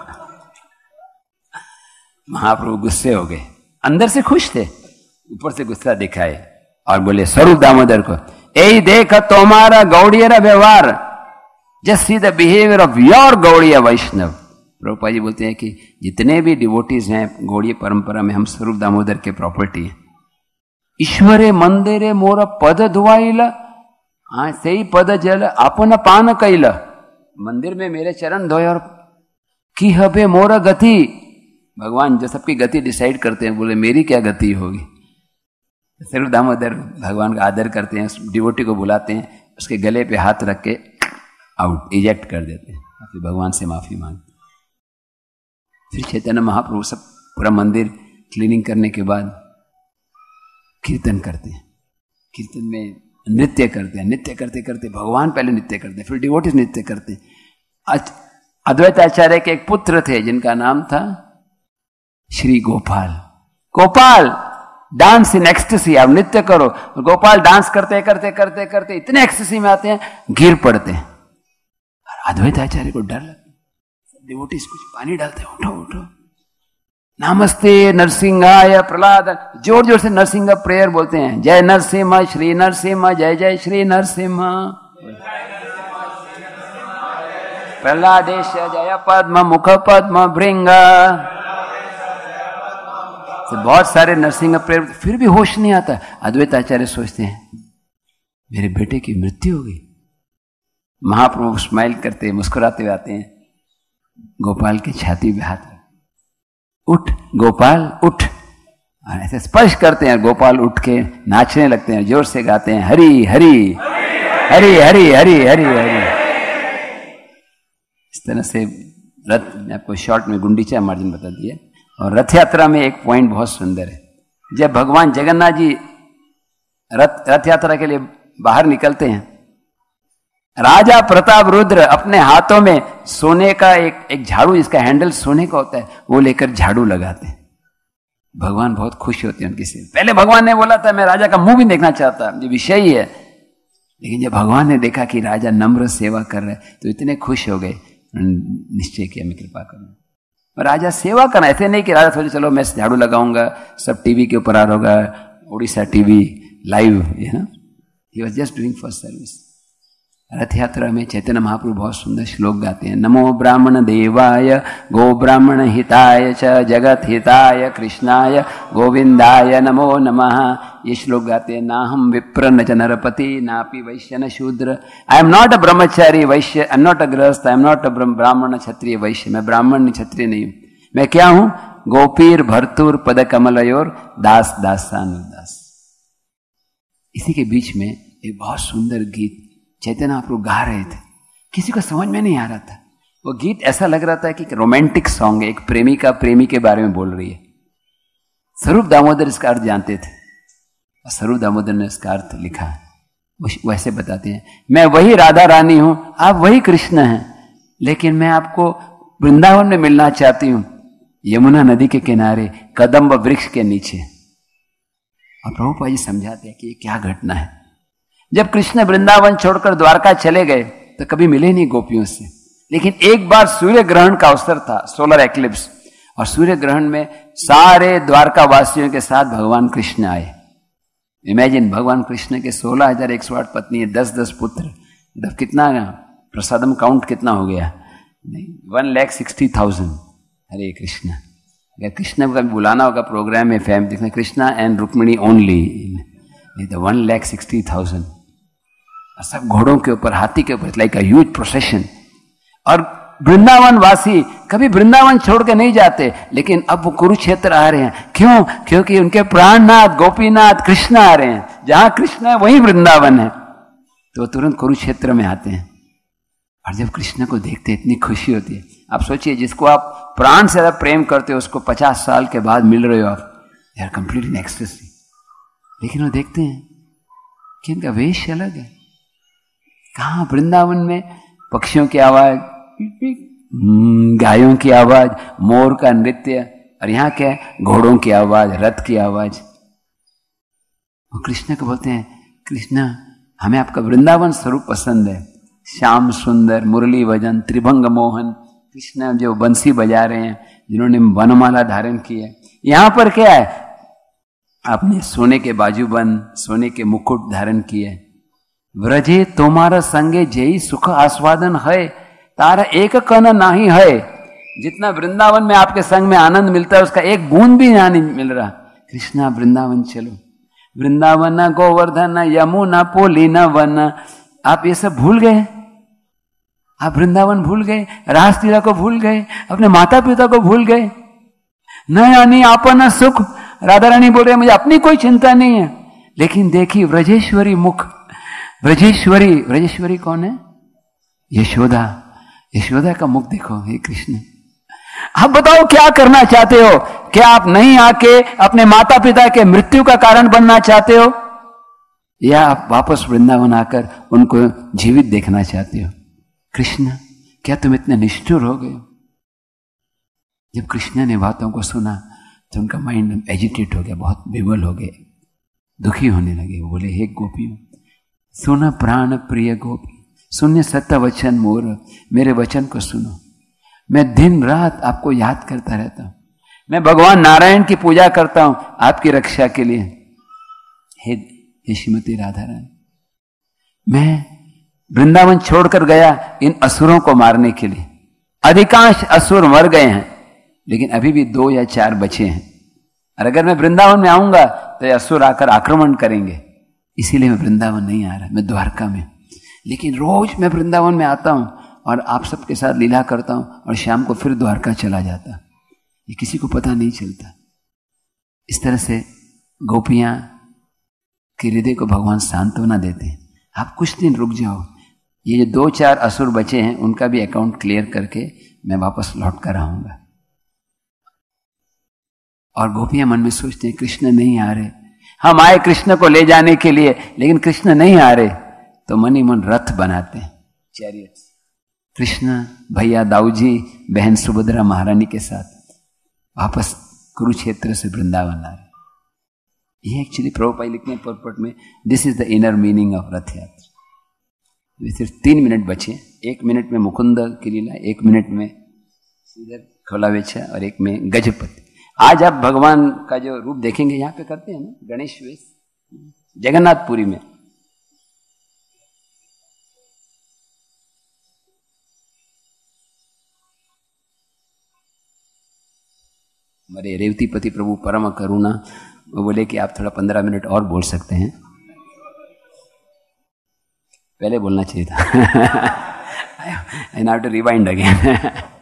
महाप्रभु गुस्से हो गए, अंदर से खुश थे, ऊपर से गुस्सा दिखाए और बोले स्वरूप दामोदर को, ए देख तुम्हारा गौड़िया व्यवहार, just see the behaviour of your Gaudiya Vaishnava. Prabhupada ji बोलते हैं कि जितने भी डिवोटीज हैं गौड़ीय परंपरा में, हम स्वरूप दामोदर के प्रॉपर्टी है। ईश्वरे मंदिरे मोर पद धुआइला, हाँ सही पद जल अपन पान कैला। मंदिर में मेरे चरण धोए और की हबे मोर गति, भगवान जो सबकी गति डिसाइड करते हैं, बोले मेरी क्या गति होगी। स्वरूप दामोदर भगवान का आदर करते हैं, डिवोटी को बुलाते हैं, उसके गले पे हाथ रख के आउट इजेक्ट कर देते हैं, फिर भगवान से माफी मांगते। फिर चैतन्य महाप्रभु सब पूरा मंदिर क्लीनिंग करने के बाद कीर्तन करते हैं, कीर्तन में नृत्य करते हैं, नृत्य करते करते भगवान पहले नृत्य करते हैं, फिर डिवोटीज नृत्य करते हैं। अद्वैत आचार्य के एक पुत्र थे जिनका नाम था Shri Gopal. Gopal dance in ecstasy, आप नृत्य करो। गोपाल डांस करते करते करते करते इतने एक्सटेसी में आते हैं, गिर पड़ते हैं। अद्वैत आचार्य को डर लगता, डिवोटीज कुछ पानी डालते हैं, उठो उठो, नमस्ते नरसिंहाय प्रहलाद, जोर जोर से नरसिंह प्रेयर बोलते हैं, जय नरसिम्हा श्री नरसिम्हा, जय जय श्री नरसिम्हा, प्रहलादेश जय पद्म मुख पद्म भृंगा, बहुत सारे नरसिंह प्रेयर, फिर भी होश नहीं आता। अद्वैत आचार्य सोचते हैं मेरे बेटे की मृत्यु हो गई। महाप्रभु स्माइल करते मुस्कुराते हुए आते हैं, गोपाल की छाती पे हाथ, उठ गोपाल उठ, ऐसे स्पर्श करते हैं। गोपाल उठ के नाचने लगते हैं, जोर से गाते हैं हरि हरि हरि हरि हरि हरि हरि। इस तरह से रथ, मैं आपको शॉर्ट में गुंडीचा मार्जिन बता दिया। और रथ यात्रा में एक पॉइंट बहुत सुंदर है, जब भगवान जगन्नाथ जी रथ रथ यात्रा के लिए बाहर निकलते हैं, राजा प्रताप रुद्र अपने हाथों में सोने का एक एक झाड़ू, जिसका हैंडल सोने का होता है, वो लेकर झाड़ू लगाते हैं। भगवान बहुत खुश होते हैं उनकी सेवा। पहले भगवान ने बोला था मैं राजा का मुंह भी देखना चाहता, ये विषय ही है, लेकिन जब भगवान ने देखा कि राजा नम्र सेवा कर रहे तो इतने खुश हो गए, निश्चय किया मैं कृपा करूंगा। राजा सेवा करना, ऐसे नहीं कि राजा सोचे चलो मैं झाड़ू लगाऊंगा, सब टीवी के ऊपर आ रहा होगा, उड़ीसा टीवी लाइव, है ना, he was just doing for service. Rath Yatra में चैतन्य महाप्रभु बहुत सुंदर श्लोक गाते हैं, नमो ब्राह्मण देवाय गो ब्राह्मण हिताय च जगत हिताय कृष्णाय गोविंदाय नमो नमः। ये श्लोक गाते हैं, ना हम विप्र न च नरपति नापि वैश्य न शूद्र। I am not a Brahmachari Vysya, I am not a गृहस्थ, आई एम नॉट अ ब्राह्मण क्षत्रिय वैश्य, मैं ब्राह्मण क्षत्रिय नहीं हूं। मैं क्या हूं? गोपीर भरतुर पद कमलयोर दास दासानुदास। इसी के बीच में एक बहुत सुंदर गीत चैतन्य महाप्रभु गा रहे थे, किसी को समझ में नहीं आ रहा था। वो गीत ऐसा लग रहा था कि रोमांटिक सॉन्ग है, एक प्रेमिका प्रेमी के बारे में बोल रही है। स्वरूप दामोदर इसका अर्थ जानते थे, और स्वरूप दामोदर ने इसका अर्थ लिखा, वैसे बताते हैं, मैं वही राधा रानी हूं, आप वही कृष्ण हैं, लेकिन मैं आपको वृंदावन में मिलना चाहती हूं, यमुना नदी के किनारे कदम्ब वृक्ष के नीचे। और प्रभुपाद जी समझाते हैं कि ये क्या घटना है। जब कृष्ण वृंदावन छोड़कर द्वारका चले गए तो कभी मिले नहीं गोपियों से, लेकिन एक बार सूर्य ग्रहण का अवसर था, सोलर एक्लिप्स, और सूर्य ग्रहण में सारे द्वारका वासियों के साथ भगवान कृष्ण आए। इमेजिन, भगवान कृष्ण के सोलह हजार एक सौ आठ पत्नी है, दस दस पुत्र, मतलब कितना प्रसादम काउंट कितना हो गया, one lakh sixty thousand. Hare Krishna. अगर कृष्ण को कभी बुलाना होगा प्रोग्राम में, फैम देखना कृष्णा एंड रुक्मिणी ओनली, नहीं तो वन लैख सिक्सटी थाउजेंड, सब घोड़ों के ऊपर, हाथी के ऊपर, लाइक अ ह्यूज प्रोसेशन। और वृंदावन वासी कभी वृंदावन छोड़ के नहीं जाते, लेकिन अब वो कुरुक्षेत्र आ रहे हैं। क्यों? क्योंकि उनके प्राणनाथ गोपीनाथ कृष्ण आ रहे हैं। जहां कृष्ण है वहीं वृंदावन है, तो तुरंत कुरुक्षेत्र में आते हैं। और जब कृष्ण को देखते इतनी खुशी होती है। आप सोचिए, जिसको आप प्राण से ज्यादा प्रेम करते हो उसको पचास साल के बाद मिल रहे हो आप, they are completely in ecstasy. लेकिन वो देखते हैं कि इनका वेश अलग है। कहाँ वृंदावन में पक्षियों की आवाज, गायों की आवाज, मोर का नृत्य, और यहाँ क्या है, घोड़ों की आवाज, रथ की आवाज। वो कृष्ण को बोलते हैं, कृष्ण हमें आपका वृंदावन स्वरूप पसंद है, श्याम सुंदर, मुरली भजन, त्रिभंग मोहन। कृष्ण जो बंसी बजा रहे हैं, जिन्होंने वनमाला धारण की है। यहां पर क्या है, आपने सोने के बाजूबंद, सोने के मुकुट धारण किए। व्रजे तुम्हारा संगे जय सुख आस्वादन है, तारा एक कण नहीं है। जितना वृंदावन में आपके संग में आनंद मिलता है, उसका एक बूंद भी यहां नहीं मिल रहा। कृष्णा वृंदावन चलो, वृंदावन गोवर्धन यमुना पोलिना वन। आप ये सब भूल गए, आप वृंदावन भूल गए, रासलीला को भूल गए, अपने माता पिता को भूल गए। नया नहीं आपना सुख, राधा रानी बोल रहे मुझे अपनी कोई चिंता नहीं है। लेकिन देखिए व्रजेश्वरी मुख, व्रजेश्वरी, व्रजेश्वरी कौन है? यशोदा। यशोदा का मुख देखो। हे कृष्ण, आप बताओ क्या करना चाहते हो? क्या आप नहीं आके अपने माता पिता के मृत्यु का कारण बनना चाहते हो, या आप वापस वृंदावन आकर उनको जीवित देखना चाहते हो? कृष्ण, क्या तुम इतने निष्ठुर हो गए? जब कृष्ण ने बातों को सुना तो उनका माइंड एजिटेट हो गया, बहुत विवल हो गए, दुखी होने लगे। वो बोले, हे गोपियों, सुन प्राण प्रिय गोपी, सुन्य सत्य वचन मोर, मेरे वचन को सुनो। मैं दिन रात आपको याद करता रहता हूं, मैं भगवान नारायण की पूजा करता हूं आपकी रक्षा के लिए। हे हे श्रीमती राधा रानी, मैं वृंदावन छोड़कर गया इन असुरों को मारने के लिए। अधिकांश असुर मर गए हैं, लेकिन अभी भी दो या चार बचे हैं, और अगर मैं वृंदावन में आऊंगा तो ये असुर आकर आक्रमण करेंगे। इसीलिए मैं वृंदावन नहीं आ रहा, मैं द्वारका में। लेकिन रोज मैं वृंदावन में आता हूं और आप सबके साथ लीला करता हूं, और शाम को फिर द्वारका चला जाता। ये किसी को पता नहीं चलता। इस तरह से गोपियां के हृदय को भगवान सांत्वना देते हैं। आप कुछ दिन रुक जाओ, ये जो दो चार असुर बचे हैं उनका भी अकाउंट क्लियर करके मैं वापस लौट कर आऊंगा। और गोपियां मन में सोचते हैं, कृष्ण नहीं आ रहे, हम आए कृष्ण को ले जाने के लिए, लेकिन कृष्ण नहीं आ रहे। तो मन ही मन रथ बनाते हैं, चैरियट। कृष्ण भैया दाऊजी, बहन सुभद्रा महारानी के साथ वापस कुरुक्षेत्र से वृंदावन आ रहे। ये एक्चुअली प्रभुपाद लिखते हैं पर्पट में, this is the inner meaning of Rath Yatra. सिर्फ तीन मिनट बचे, एक मिनट में मुकुंद की लीला, एक मिनट में श्रीधर खोलावेच्छा, और एक में गजपति। आज आप भगवान का जो रूप देखेंगे, यहां पे करते हैं ना गणेश वेश, जगन्नाथपुरी में। हमारे रेवतीपति प्रभु परम करुणा, वो बोले कि आप थोड़ा पंद्रह मिनट और बोल सकते हैं। पहले बोलना चाहिए था। I have to rewind again.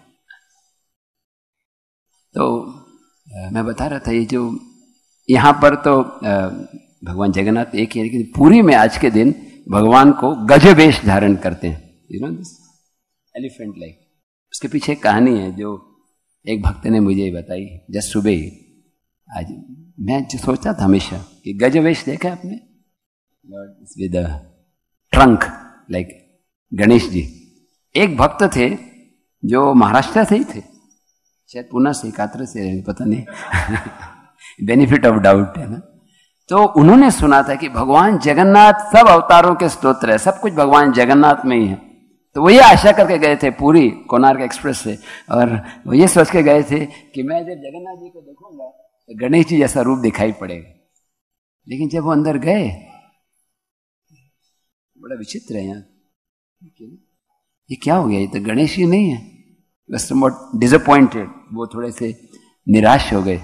तो मैं बता रहा था, ये जो यहाँ पर तो भगवान जगन्नाथ एक ही, लेकिन पूरी में आज के दिन भगवान को गज वेश धारण करते हैं, you know this elephant like. उसके पीछे एक कहानी है जो एक भक्त ने मुझे बताई जस्ट सुबह ही। आज मैं जो सोचता था हमेशा कि गज वेश देखा है आपने, with trunk like Ganesh ji. एक भक्त थे जो महाराष्ट्र से ही थे, शायद पुणे से, कात्र से, पता नहीं। बेनिफिट ऑफ डाउट है ना। तो उन्होंने सुना था कि भगवान जगन्नाथ सब अवतारों के स्तोत्र है, सब कुछ भगवान जगन्नाथ में ही है। तो वो ये आशा करके गए थे पूरी कोणार्क एक्सप्रेस से, और वो ये सोच के गए थे कि मैं जब जगन्नाथ जी को देखूंगा तो गणेश जी जैसा रूप दिखाई पड़ेगा। लेकिन जब वो अंदर गए, बड़ा विचित्र है यहाँ, ये क्या हो गया, ये तो गणेश जी नहीं है। बस समवट डिसअपॉइंटेड, वो थोड़े से निराश हो गए।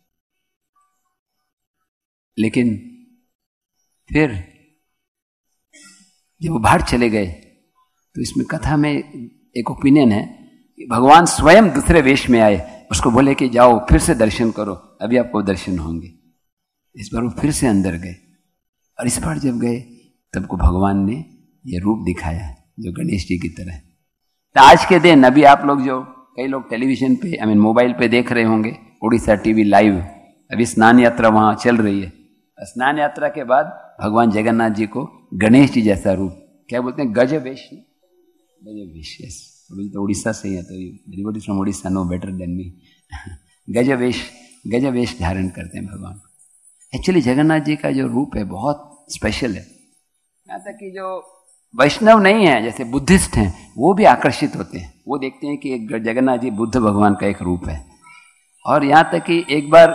लेकिन फिर जब वो बाहर चले गए तो इसमें कथा में एक ओपिनियन है कि भगवान स्वयं दूसरे वेश में आए, उसको बोले कि जाओ फिर से दर्शन करो, अभी आपको दर्शन होंगे। इस बार वो फिर से अंदर गए, और इस बार जब गए तब को भगवान ने ये रूप दिखाया जो गणेश जी की तरह। तो आज के दिन अभी आप लोग जो कई लोग टेलीविजन पे, आई मीन मोबाइल पे देख रहे होंगे, उड़ीसा टीवी लाइव, अभी स्नान यात्रा वहां चल रही है। स्नान यात्रा के बाद भगवान जगन्नाथ जी को गणेश जी जैसा रूप, क्या बोलते हैं, गज वेश, गज वेश, यस, तो उड़ीसा से ही है, तो everybody from Orissa no better than me. गज वेश, गज वेश धारण करते हैं भगवान। एक्चुअली जगन्नाथ जी का जो रूप है बहुत स्पेशल है। यहाँ तक कि जो वैष्णव नहीं है, जैसे बुद्धिस्ट हैं, वो भी आकर्षित होते हैं, वो देखते हैं कि एक जगन्नाथ जी बुद्ध भगवान का एक रूप है। और यहाँ तक कि एक बार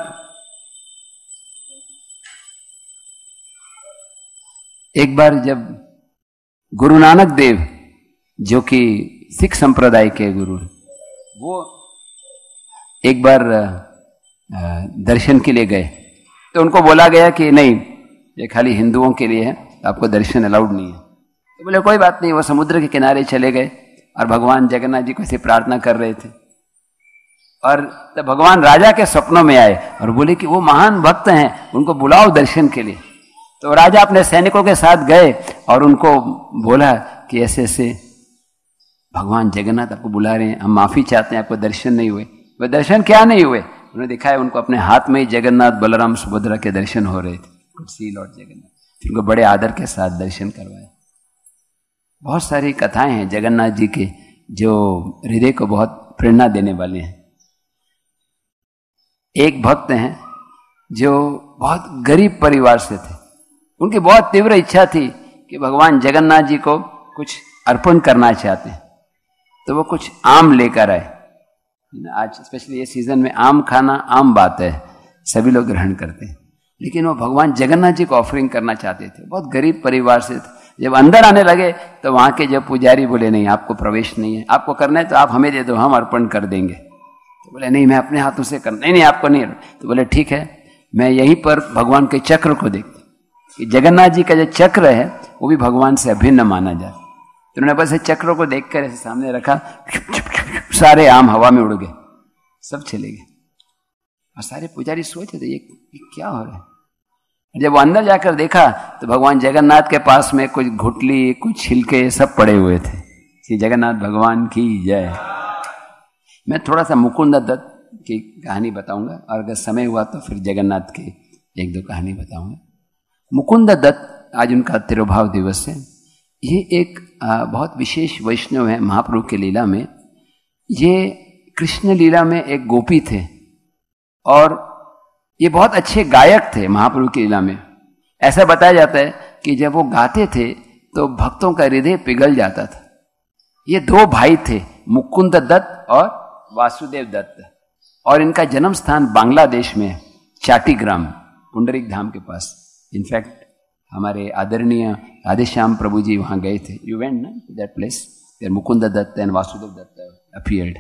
एक बार जब गुरु नानक देव, जो कि सिख संप्रदाय के गुरु, वो एक बार दर्शन के लिए गए, तो उनको बोला गया कि नहीं, ये खाली हिंदुओं के लिए है, आपको दर्शन अलाउड नहीं है। तो बोले कोई बात नहीं। वो समुद्र के किनारे चले गए और भगवान जगन्नाथ जी को ऐसे प्रार्थना कर रहे थे। और तब भगवान राजा के सपनों में आए और बोले कि वो महान भक्त हैं, उनको बुलाओ दर्शन के लिए। तो राजा अपने सैनिकों के साथ गए और उनको बोला कि ऐसे ऐसे भगवान जगन्नाथ आपको बुला रहे हैं, हम माफी चाहते हैं, आपको दर्शन नहीं हुए। वो दर्शन क्या नहीं हुए, उन्होंने दिखाया, उनको अपने हाथ में ही जगन्नाथ बलराम सुभद्रा के दर्शन हो रहे थे। सी लॉर्ड जगन्नाथ, फिर उनको बड़े आदर के साथ दर्शन करवाए। बहुत सारी कथाएं हैं जगन्नाथ जी के जो हृदय को बहुत प्रेरणा देने वाले हैं। एक भक्त हैं जो बहुत गरीब परिवार से थे, उनकी बहुत तीव्र इच्छा थी कि भगवान जगन्नाथ जी को कुछ अर्पण करना चाहते हैं, तो वो कुछ आम लेकर आए। आज स्पेशली ये सीजन में आम खाना आम बात है, सभी लोग ग्रहण करते हैं, लेकिन वो भगवान जगन्नाथ जी को ऑफरिंग करना चाहते थे। बहुत गरीब परिवार से थे। जब अंदर आने लगे तो वहां के जब पुजारी बोले नहीं, आपको प्रवेश नहीं है, आपको करना है तो आप हमें दे दो, हम अर्पण कर देंगे। तो बोले नहीं, मैं अपने हाथों से करना, नहीं नहीं आपको नहीं। तो बोले ठीक है, मैं यहीं पर भगवान के चक्र को देखता कि जगन्नाथ जी का जो चक्र है वो भी भगवान से अभिन्न माना जाए। तो उन्होंने बस चक्र को देखकर ऐसे सामने रखा, सारे आम हवा में उड़ गए, सब चले गए। और सारे पुजारी सोचे थे ये, ये क्या हो रहा है। जब वो अंदर जाकर देखा तो भगवान जगन्नाथ के पास में कुछ घुटली, कुछ छिलके सब पड़े हुए थे। श्री जगन्नाथ भगवान की जय। मैं थोड़ा सा मुकुंद दत्त की कहानी बताऊंगा, और अगर समय हुआ तो फिर जगन्नाथ की एक दो कहानी बताऊंगा। मुकुंद दत्त, आज उनका तिरुभाव दिवस है। ये एक आ, बहुत विशेष वैष्णव है महाप्रभु की लीला में। ये कृष्ण लीला में एक गोपी थे और ये बहुत अच्छे गायक थे महाप्रभु की लीला में। ऐसा बताया जाता है कि जब वो गाते थे तो भक्तों का हृदय पिघल जाता था। ये दो भाई थे, मुकुंद दत्त और वासुदेव दत्त, और इनका जन्म स्थान बांग्लादेश में है, चाटीग्राम, पुंडरीक धाम के पास। इनफैक्ट हमारे आदरणीय राधेश्याम प्रभु जी वहां गए थे। यू वेंट ना to that place where Mukunda Datta and Vasudeva Datta appeared.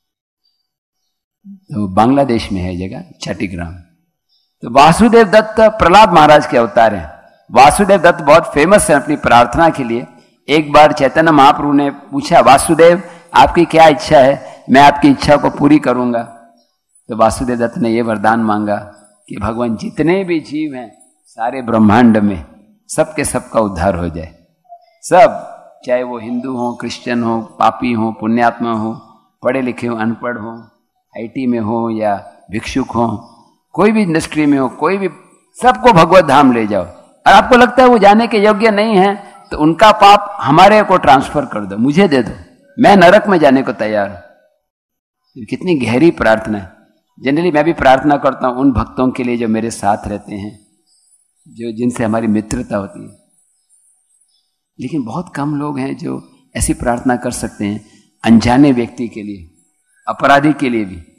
तो बांग्लादेश में है जगह चाटीग्राम। तो वासुदेव दत्त प्रहलाद महाराज के अवतार हैं। वासुदेव दत्त बहुत फेमस है अपनी प्रार्थना के लिए। एक बार चैतन्य महाप्रभु ने पूछा, वासुदेव आपकी क्या इच्छा है, मैं आपकी इच्छा को पूरी करूंगा। तो वासुदेव दत्त ने यह वरदान मांगा कि भगवान जितने भी जीव हैं सारे ब्रह्मांड में, सबके सबका उद्धार हो जाए। सब, चाहे वो हिंदू हो, क्रिश्चियन हो, पापी हो, पुण्यात्मा हो, पढ़े लिखे हो, अनपढ़ हो, आईटी में हो या भिक्षुक हो, कोई भी इंडस्ट्री में हो, कोई भी, सबको भगवत धाम ले जाओ। और आपको लगता है वो जाने के योग्य नहीं है तो उनका पाप हमारे को ट्रांसफर कर दो, मुझे दे दो, मैं नरक में जाने को तैयार हूं। कितनी गहरी प्रार्थना है। जनरली मैं भी प्रार्थना करता हूं उन भक्तों के लिए जो मेरे साथ रहते हैं, जो जिनसे हमारी मित्रता होती है। लेकिन बहुत कम लोग हैं जो ऐसी प्रार्थना कर सकते हैं अनजाने व्यक्ति के लिए, अपराधी के लिए भी।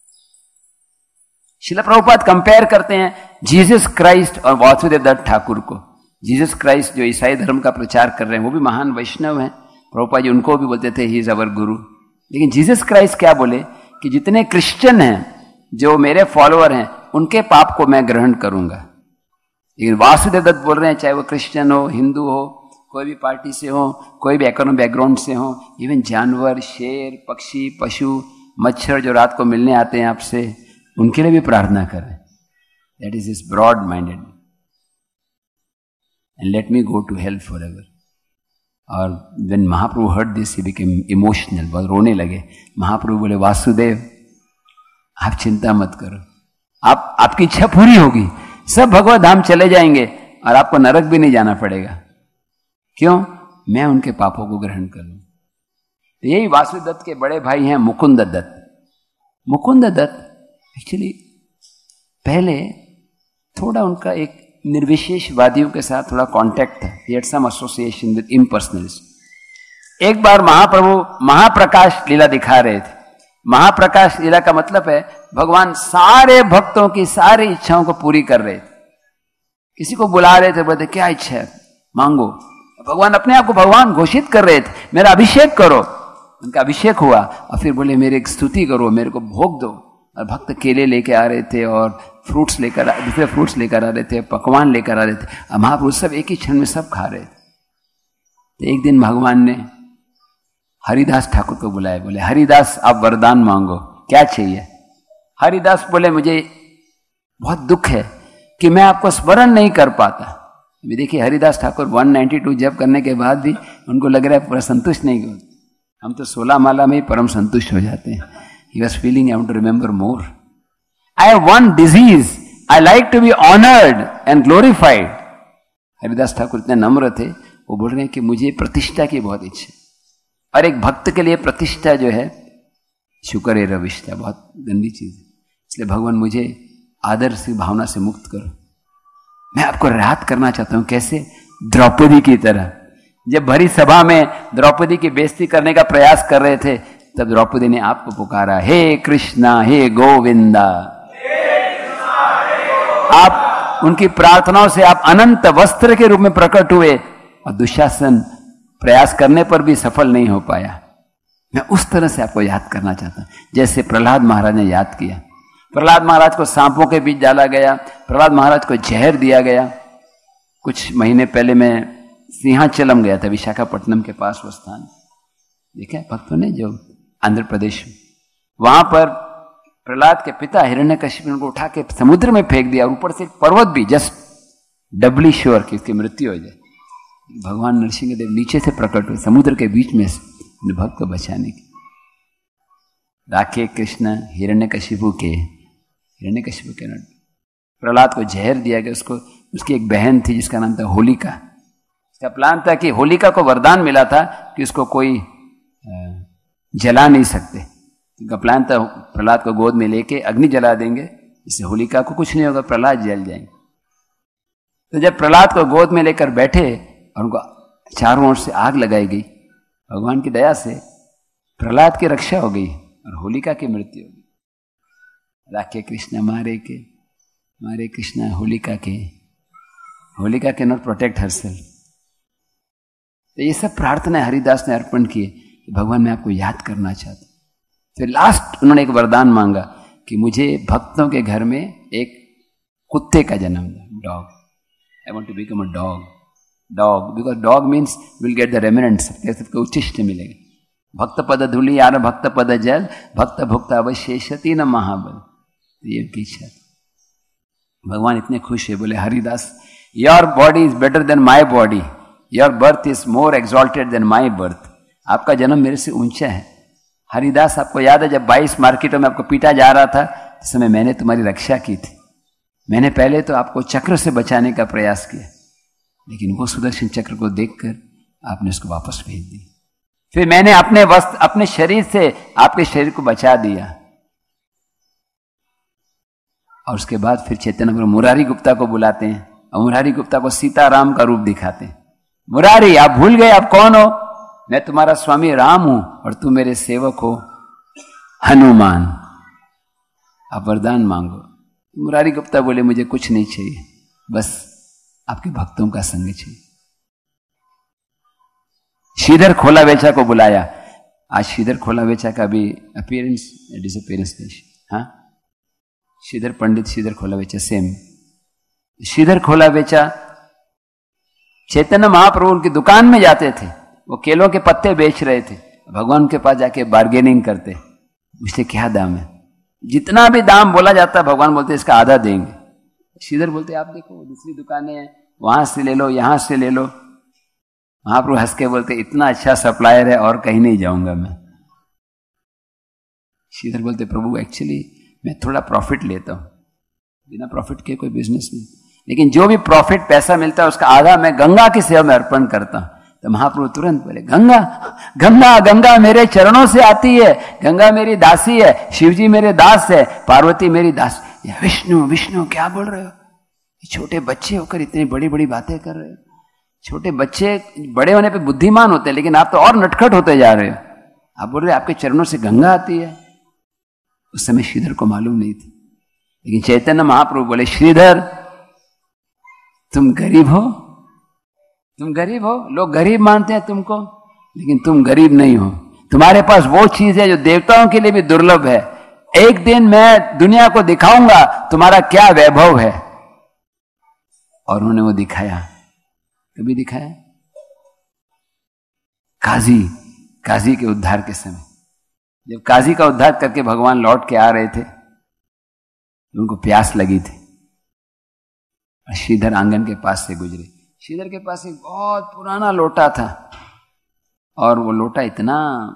श्रील प्रभुपाद कंपेयर करते हैं जीसस क्राइस्ट और वासुदेव दत्त ठाकुर को। जीसस क्राइस्ट जो ईसाई धर्म का प्रचार कर रहे हैं वो भी महान वैष्णव हैं। प्रभुपाद जी उनको भी बोलते थे ही इज अवर गुरु। लेकिन जीसस क्राइस्ट क्या बोले कि जितने क्रिश्चियन हैं जो मेरे फॉलोअर हैं उनके पाप को मैं ग्रहण करूंगा। लेकिन वासुदेव दत्त बोल रहे हैं चाहे वो क्रिश्चियन हो, हिंदू हो, कोई भी पार्टी से हो, कोई भी इकोनॉमिक बैकग्राउंड से हो, इवन जानवर, शेर, पक्षी, पशु, मच्छर जो रात को मिलने आते हैं आपसे, उनके लिए भी प्रार्थना करें। That is is broad minded and let me go to help forever. और when Mahaprabhu heard this he became emotional, बहुत रोने लगे। महाप्रभु बोले वासुदेव आप चिंता मत करो, आप आपकी इच्छा पूरी होगी, सब भगवत धाम चले जाएंगे और आपको नरक भी नहीं जाना पड़ेगा। क्यों? मैं उनके पापों को ग्रहण कर लूं। तो यही वासुदेव के बड़े भाई हैं मुकुंद दत्त। मुकुंद दत्त एक्चुअली पहले थोड़ा उनका एक निर्विशेषवादियों के साथ थोड़ा कांटेक्ट था। He had some association with impersonalist. एक बार महाप्रभु महाप्रकाश लीला दिखा रहे थे। महाप्रकाश लीला का मतलब है भगवान सारे भक्तों की सारी इच्छाओं को पूरी कर रहे थे। किसी को बुला रहे थे, बोलते क्या इच्छा है मांगो। भगवान अपने आप को भगवान घोषित कर रहे थे, मेरा अभिषेक करो। उनका अभिषेक हुआ और फिर बोले मेरे एक स्तुति करो, मेरे को भोग दो। और भक्त केले लेके आ रहे थे और फ्रूट्स लेकर दूसरे फ्रूट्स लेकर आ रहे थे, पकवान लेकर आ रहे थे। और महापुरुष सब एक ही क्षण में सब खा रहे थे। तो एक दिन भगवान ने हरिदास ठाकुर को बुलाया, बोले हरिदास आप वरदान मांगो, क्या चाहिए? हरिदास बोले मुझे बहुत दुख है कि मैं आपको स्मरण नहीं कर पाता। अभी देखिए हरिदास ठाकुर एक सौ बानवे जप करने के बाद भी उनको लग रहा है पूरा संतुष्ट नहीं होते। हम तो सोलह माला में ही परम संतुष्ट हो जाते हैं। He was feeling I want to remember more. I have one disease. I like to be honored and glorified. Haridas Thakur इतने नम्र थे, वो बोल रहे हैं कि मुझे प्रतिष्ठा की बहुत इच्छा, और एक भक्त के लिए प्रतिष्ठा जो है शुक्र है रविष्ठा, बहुत गंदी चीज है। इसलिए भगवान मुझे आदर से भावना से मुक्त करो। मैं आपको राहत करना चाहता हूं। कैसे? द्रौपदी की तरह। जब भरी सभा में द्रौपदी की बेइज्जती करने का प्रयास कर रहे थे, तब द्रौपदी ने आपको पुकारा, हे कृष्णा हे गोविंदा। आप उनकी प्रार्थनाओं से आप अनंत वस्त्र के रूप में प्रकट हुए और दुशासन प्रयास करने पर भी सफल नहीं हो पाया। मैं उस तरह से आपको याद करना चाहता हूं, जैसे प्रहलाद महाराज ने याद किया। प्रहलाद महाराज को सांपों के बीच डाला गया, प्रहलाद महाराज को जहर दिया गया। कुछ महीने पहले मैं सिंहाचलम गया था, विशाखापट्टनम के पास वो स्थान, देखा भक्तों ने, जो आंध्र प्रदेश में। वहां पर प्रहलाद के पिता हिरण्यकशिपु को उठा के समुद्र में फेंक दिया, और ऊपर से पर्वत भी, जस्ट डबली श्योर कि उसकी मृत्यु हो जाए। भगवान नरसिंह देव नीचे से प्रकट हुए समुद्र के बीच में से भक्त को बचाने की। राखे कृष्ण हिरण्यकशिपु के हिरण्यकशिपु के प्रहलाद को जहर दिया गया। उसको उसकी एक बहन थी जिसका नाम था होलिका। इसका प्लान था कि होलिका को वरदान मिला था कि उसको कोई जला नहीं सकते। उनका प्लान था प्रहलाद को गोद में लेके अग्नि जला देंगे, इससे होलिका को कुछ नहीं होगा, प्रहलाद जल जाएंगे। तो जब प्रहलाद को गोद में लेकर बैठे और उनको चारों ओर से आग लगाई गई, भगवान की दया से प्रहलाद की रक्षा हो गई और होलिका की मृत्यु हो गई। राखे कृष्ण मारे के मारे कृष्ण होलिका के होलिका के नॉट प्रोटेक्ट हरसेल्फ। तो ये सब प्रार्थना हरिदास ने अर्पण किए। भगवान मैं आपको याद करना चाहता हूं। फिर लास्ट उन्होंने एक वरदान मांगा कि मुझे भक्तों के घर में एक कुत्ते का जन्म दो, dog. I want to become a dog dog because dog means will get the remnants, सबको उच्चिष्ट मिलेगा। भक्त पद धूलि यार भक्त पद जल, भक्त भुक्त अवशेषति न महाबल। ये उनकी इच्छा। भगवान इतने खुश है, बोले Haridas your body is better than my body, your birth is more exalted than my birth. आपका जन्म मेरे से ऊंचा है। हरिदास आपको याद है जब बाईस मार्केटों में आपको पीटा जा रहा था, उस समय मैंने तुम्हारी रक्षा की थी। मैंने पहले तो आपको चक्र से बचाने का प्रयास किया, लेकिन वो सुदर्शन चक्र को देखकर आपने उसको वापस भेज दिया। फिर मैंने अपने वस्त्र अपने शरीर से आपके शरीर को बचा दिया। और उसके बाद फिर चैतन्य प्रभु मुरारी गुप्ता को बुलाते हैं और मुरारी गुप्ता को सीताराम का रूप दिखाते हैं। मुरारी आप भूल गए आप कौन हो? मैं तुम्हारा स्वामी राम हूं और तू मेरे सेवक हो हनुमान। आप वरदान मांगो। मुरारी गुप्ता बोले मुझे कुछ नहीं चाहिए, बस आपके भक्तों का संग चाहिए। श्रीधर खोलावेचा को बुलाया। आज श्रीधर खोलावेचा का भी अपीयरेंस डिसअपीयरेंस। हाँ, श्रीधर पंडित श्रीधर खोलावेचा सेम। श्रीधर खोलावेचा चैतन्य महाप्रभु उनकी दुकान में जाते थे, वो केलों के पत्ते बेच रहे थे। भगवान के पास जाके बार्गेनिंग करते, पूछते क्या दाम है। जितना भी दाम बोला जाता भगवान बोलते इसका आधा देंगे। श्रीधर बोलते आप देखो दूसरी दुकानें हैं, वहां से ले लो यहां से ले लो। महाप्रभु हंस के बोलते इतना अच्छा सप्लायर है और कहीं नहीं जाऊंगा मैं। श्रीधर बोलते प्रभु एक्चुअली मैं थोड़ा प्रॉफिट लेता हूं, बिना प्रॉफिट के कोई बिजनेस नहीं। लेकिन जो भी प्रॉफिट पैसा मिलता है उसका आधा मैं गंगा की सेवा में अर्पण करता हूं। तो महाप्रभु तुरंत बोले, गंगा गंगा गंगा मेरे चरणों से आती है, गंगा मेरी दासी है, शिवजी मेरे दास है, पार्वती मेरी दास। विष्णु विष्णु क्या बोल रहे हो? छोटे बच्चे होकर इतनी बड़ी बड़ी बातें कर रहे हो। छोटे बच्चे बड़े होने पे बुद्धिमान होते हैं, लेकिन आप तो और नटखट होते जा रहे हो। आप बोल रहे आपके चरणों से गंगा आती है। उस समय श्रीधर को मालूम नहीं था, लेकिन चैतन्य महाप्रभु बोले, श्रीधर तुम गरीब हो, तुम गरीब हो, लोग गरीब मानते हैं तुमको, लेकिन तुम गरीब नहीं हो। तुम्हारे पास वो चीज है जो देवताओं के लिए भी दुर्लभ है। एक दिन मैं दुनिया को दिखाऊंगा तुम्हारा क्या वैभव है। और उन्होंने वो दिखाया। कभी दिखाया? काजी काजी के उद्धार के समय, जब काजी का उद्धार करके भगवान लौट के आ रहे थे, उनको प्यास लगी थी। श्रीधर आंगन के पास से गुजरे। श्रीधर के पास एक बहुत पुराना लोटा था, और वो लोटा इतना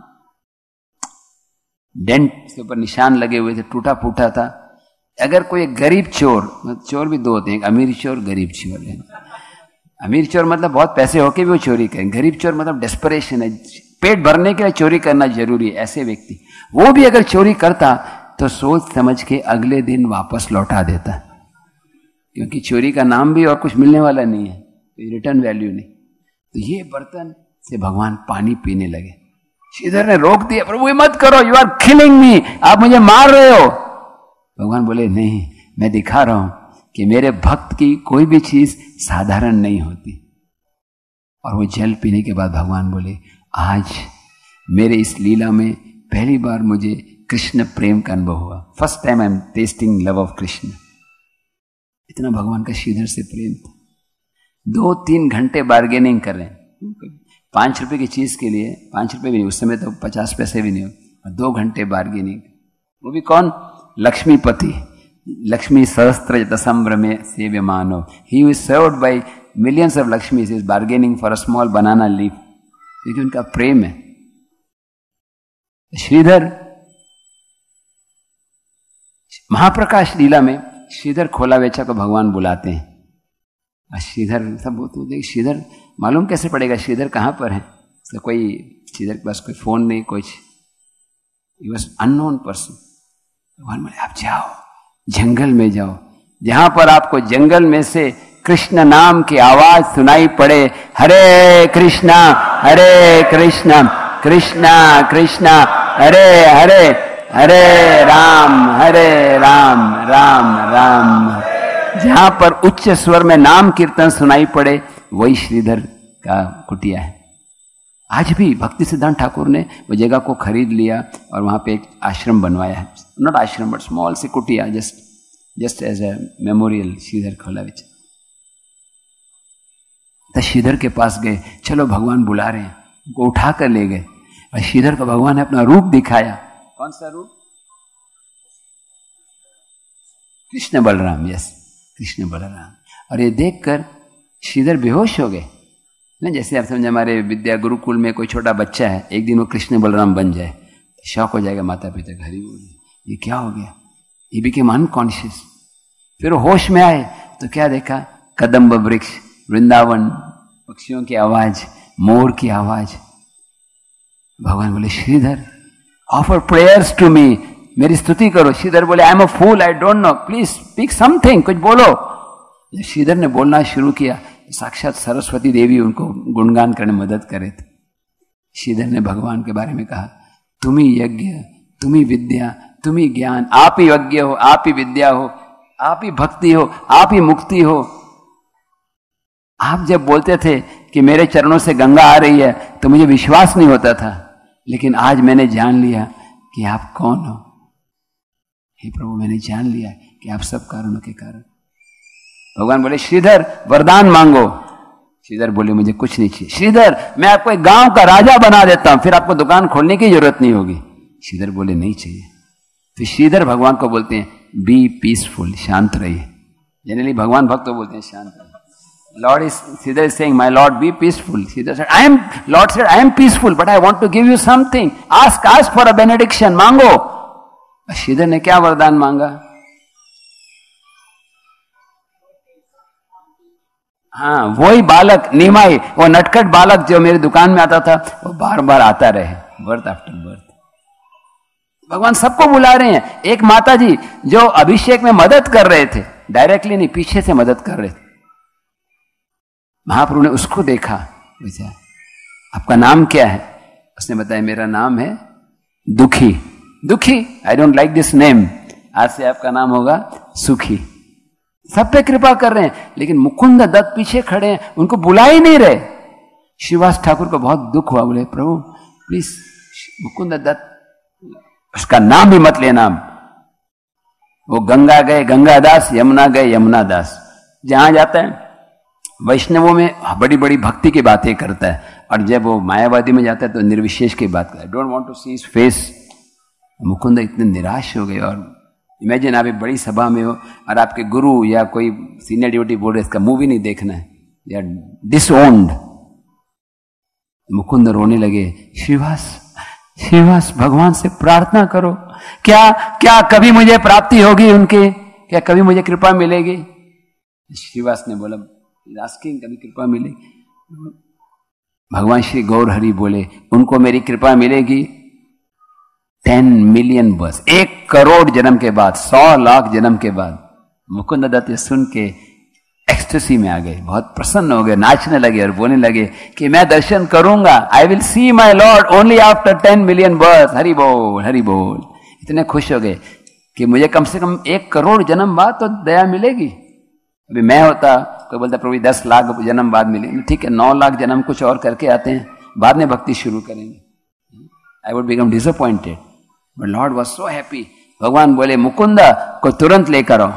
डेंट के ऊपर निशान लगे हुए थे, टूटा फूटा था। अगर कोई गरीब चोर, चोर भी दो होते हैं, अमीर चोर, गरीब चोर है। अमीर चोर मतलब बहुत पैसे होके भी वो चोरी करें, गरीब चोर मतलब डेस्परेशन है, पेट भरने के लिए चोरी करना जरूरी है। ऐसे व्यक्ति, वो भी अगर चोरी करता तो सोच समझ के अगले दिन वापस लौटा देता, क्योंकि चोरी का नाम भी और कुछ मिलने वाला नहीं है, रिटर्न वैल्यू नहीं। तो ये बर्तन से भगवान पानी पीने लगे। श्रीधर ने रोक दिया, प्रभु ये मत करो, यू आर किलिंग मी, आप मुझे मार रहे हो। भगवान बोले, नहीं, मैं दिखा रहा हूं कि मेरे भक्त की कोई भी चीज साधारण नहीं होती। और वो जल पीने के बाद भगवान बोले, आज मेरे इस लीला में पहली बार मुझे कृष्ण प्रेम का अनुभव हुआ। First time I am tasting love of Krishna. इतना भगवान का श्रीधर से प्रेम था। दो तीन घंटे बार्गेनिंग कर रहे हैं, पांच रुपए की चीज के लिए, पांच रुपए भी नहीं, उस समय तो पचास पैसे भी नहीं हो, दो घंटे बार्गेनिंग। वो भी कौन? लक्ष्मीपति, लक्ष्मी सहस्त्र दसम्र में सेव्यमानो। He was served by millions of Lakshmis, is bargaining for a small banana leaf, क्योंकि उनका प्रेम है। श्रीधर महाप्रकाश लीला में श्रीधर खोला वेचा को भगवान बुलाते हैं। श्रीधर सब तो देख, श्रीधर मालूम कैसे पड़ेगा श्रीधर कहां पर है? तो कोई श्रीधर के पास कोई फोन नहीं, कुछ, ही वाज अननोन पर्सन। भगवान बोले, आप जाओ जंगल में, जाओ जहां पर आपको जंगल में से कृष्ण नाम की आवाज सुनाई पड़े, हरे कृष्णा हरे कृष्णा कृष्णा कृष्णा हरे हरे, हरे राम हरे राम राम राम। जहां पर उच्च स्वर में नाम कीर्तन सुनाई पड़े, वही श्रीधर का कुटिया है। आज भी भक्ति सिद्धांत ठाकुर ने वो जगह को खरीद लिया और वहां पे एक आश्रम बनवाया है। नॉट आश्रम बट स्मॉल सी कुटिया, just just as a memorial Shridhar Kholavecha. तो श्रीधर के पास गए, चलो भगवान बुला रहे हैं, उनको उठा कर ले गए। और श्रीधर को भगवान ने अपना रूप दिखाया। कौन सा रूप? कृष्ण बलराम, यस, कृष्ण बलराम। और ये देखकर श्रीधर बेहोश हो गए ना। जैसे आप समझे हमारे विद्या गुरुकुल में कोई छोटा बच्चा है, एक दिन वो कृष्ण बलराम बन जाए, शौक हो जाएगा माता पिता घर ही बोल, ये क्या हो गया? ये बिकेम अनकॉन्शियस। फिर होश में आए तो क्या देखा? कदम्ब वृक्ष, वृंदावन, पक्षियों की आवाज, मोर की आवाज। भगवान बोले, Shridhar offer prayers to me, मेरी स्तुति करो। श्रीधर बोले, I am a fool, I don't know, please speak something, कुछ बोलो। जब श्रीधर ने बोलना शुरू किया, साक्षात सरस्वती देवी उनको गुणगान करने में मदद करे थे। श्रीधर ने भगवान के बारे में कहा, तुम ही यज्ञ, तुम ही विद्या, तुम ही ज्ञान, आप ही यज्ञ हो, आप ही विद्या हो, आप ही भक्ति हो, आप ही मुक्ति हो। आप जब बोलते थे कि मेरे चरणों से गंगा आ रही है तो मुझे विश्वास नहीं होता था, लेकिन आज मैंने जान लिया कि आप कौन हो। हे प्रभु, मैंने जान लिया कि आप सब कारणों के कारण। भगवान बोले, श्रीधर वरदान मांगो। श्रीधर बोले, मुझे कुछ नहीं चाहिए। श्रीधर, मैं आपको एक गांव का राजा बना देता हूं, फिर आपको दुकान खोलने की जरूरत नहीं होगी। श्रीधर बोले, नहीं चाहिए। फिर श्रीधर भगवान को बोलते हैं, बी पीसफुल, शांत रहिए। जनरली भगवान भक्त तो बोलते हैं शांत रहिए। Lord is, Sridhar is saying, my Lord, be peaceful. Sridhar said, I am, Lord said, I am peaceful, but I want to give you something. Ask, ask for a benediction, मांगो। श्रीधर ने क्या वरदान मांगा? हाँ, वही बालक निमाई, वो नटखट बालक जो मेरी दुकान में आता था, वो बार बार आता रहे, बर्थ आफ्टर बर्थ। भगवान सबको बुला रहे हैं। एक माता जी जो अभिषेक में मदद कर रहे थे, डायरेक्टली नहीं, पीछे से मदद कर रहे थे, महाप्रभु ने उसको देखा, पूछा आपका नाम क्या है? उसने बताया मेरा नाम है दुखी। दुखी, I don't like this name, आज से आपका नाम होगा सुखी। सब पे कृपा कर रहे हैं, लेकिन मुकुंद दत्त पीछे खड़े हैं, उनको बुला ही नहीं रहे। श्रीवास ठाकुर को बहुत दुख हुआ, बोले प्रभु प्लीज मुकुंद दत्त, उसका नाम भी मत लेना। वो गंगा गए गंगा दास, यमुना गए यमुना दास, जहां जाता है वैष्णवों में बड़ी बड़ी भक्ति की बातें करता है, और जब वो मायावादी में जाता है तो निर्विशेष की बात करता है। Don't want to see his face. Mukunda इतने निराश हो गए, और इमेजिन आप एक बड़ी सभा में हो और आपके गुरु या कोई सीनियर ड्यूटी बोल रहे इसका मूवी नहीं देखना है, या डिसओन्ड। मुकुंद रोने लगे, श्रीवास श्रीवास भगवान से प्रार्थना करो, क्या क्या कभी मुझे प्राप्ति होगी उनके, क्या कभी मुझे कृपा मिलेगी? श्रीवास ने बोला आस्किंग कभी कृपा मिलेगी? भगवान श्री गौर हरि बोले उनको मेरी कृपा मिलेगी टेन मिलियन बस, एक करोड़ जन्म के बाद, सौ लाख जन्म के बाद। मुकुंद दत्त सुन के एक्सटेसी में आ गए, बहुत प्रसन्न हो गए, नाचने लगे और बोलने लगे कि मैं दर्शन करूंगा, I will see my lord only after ten million birth. हरि बोल हरि बोल। इतने खुश हो गए कि मुझे कम से कम एक करोड़ जन्म बाद तो दया मिलेगी। अभी मैं होता, कोई बोलता प्रभु दस लाख जन्म बाद मिलेगी, ठीक है नौ लाख जन्म कुछ और करके आते हैं, बाद में भक्ति शुरू करेंगे। I would become disappointed, but lord was so happy. भगवान बोले मुकुंदा को तुरंत लेकर आओ।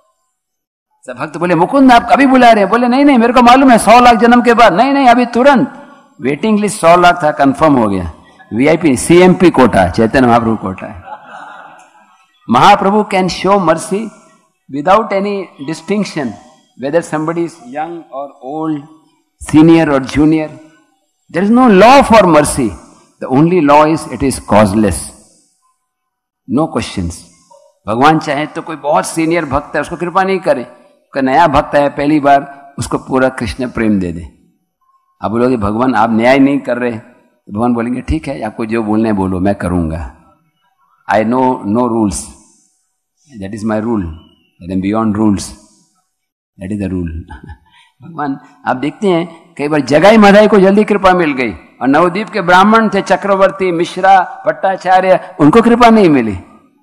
सब भक्त बोले मुकुंद आप कभी बुला रहे हैं? बोले नहीं नहीं मेरे को मालूम है सौ लाख जन्म के बाद। नहीं नहीं अभी तुरंत। वेटिंग लिस्ट सौ लाख था, कंफर्म हो गया। VIP CMP quota, Chaitanya Mahaprabhu quota है। Mahaprabhu can show mercy without any distinction whether somebody is young or old, senior or junior. There is no law for mercy. The only law is it is causeless. No questions. भगवान चाहे तो कोई बहुत senior भक्त है उसको कृपा नहीं करे, कोई नया भक्त है पहली बार उसको पूरा कृष्ण प्रेम दे दे। आप बोलोगे भगवान आप न्याय नहीं कर रहे, तो भगवान बोलेंगे ठीक है आपको जो बोलना है बोलो, मैं करूंगा। I know no rules, that is my rule, then beyond rules, that is the rule. भगवान आप देखते हैं कई बार जगाई मधाई को जल्दी कृपा मिल गई, और नवद्वीप के ब्राह्मण थे चक्रवर्ती मिश्रा भट्टाचार्य, उनको कृपा नहीं मिली।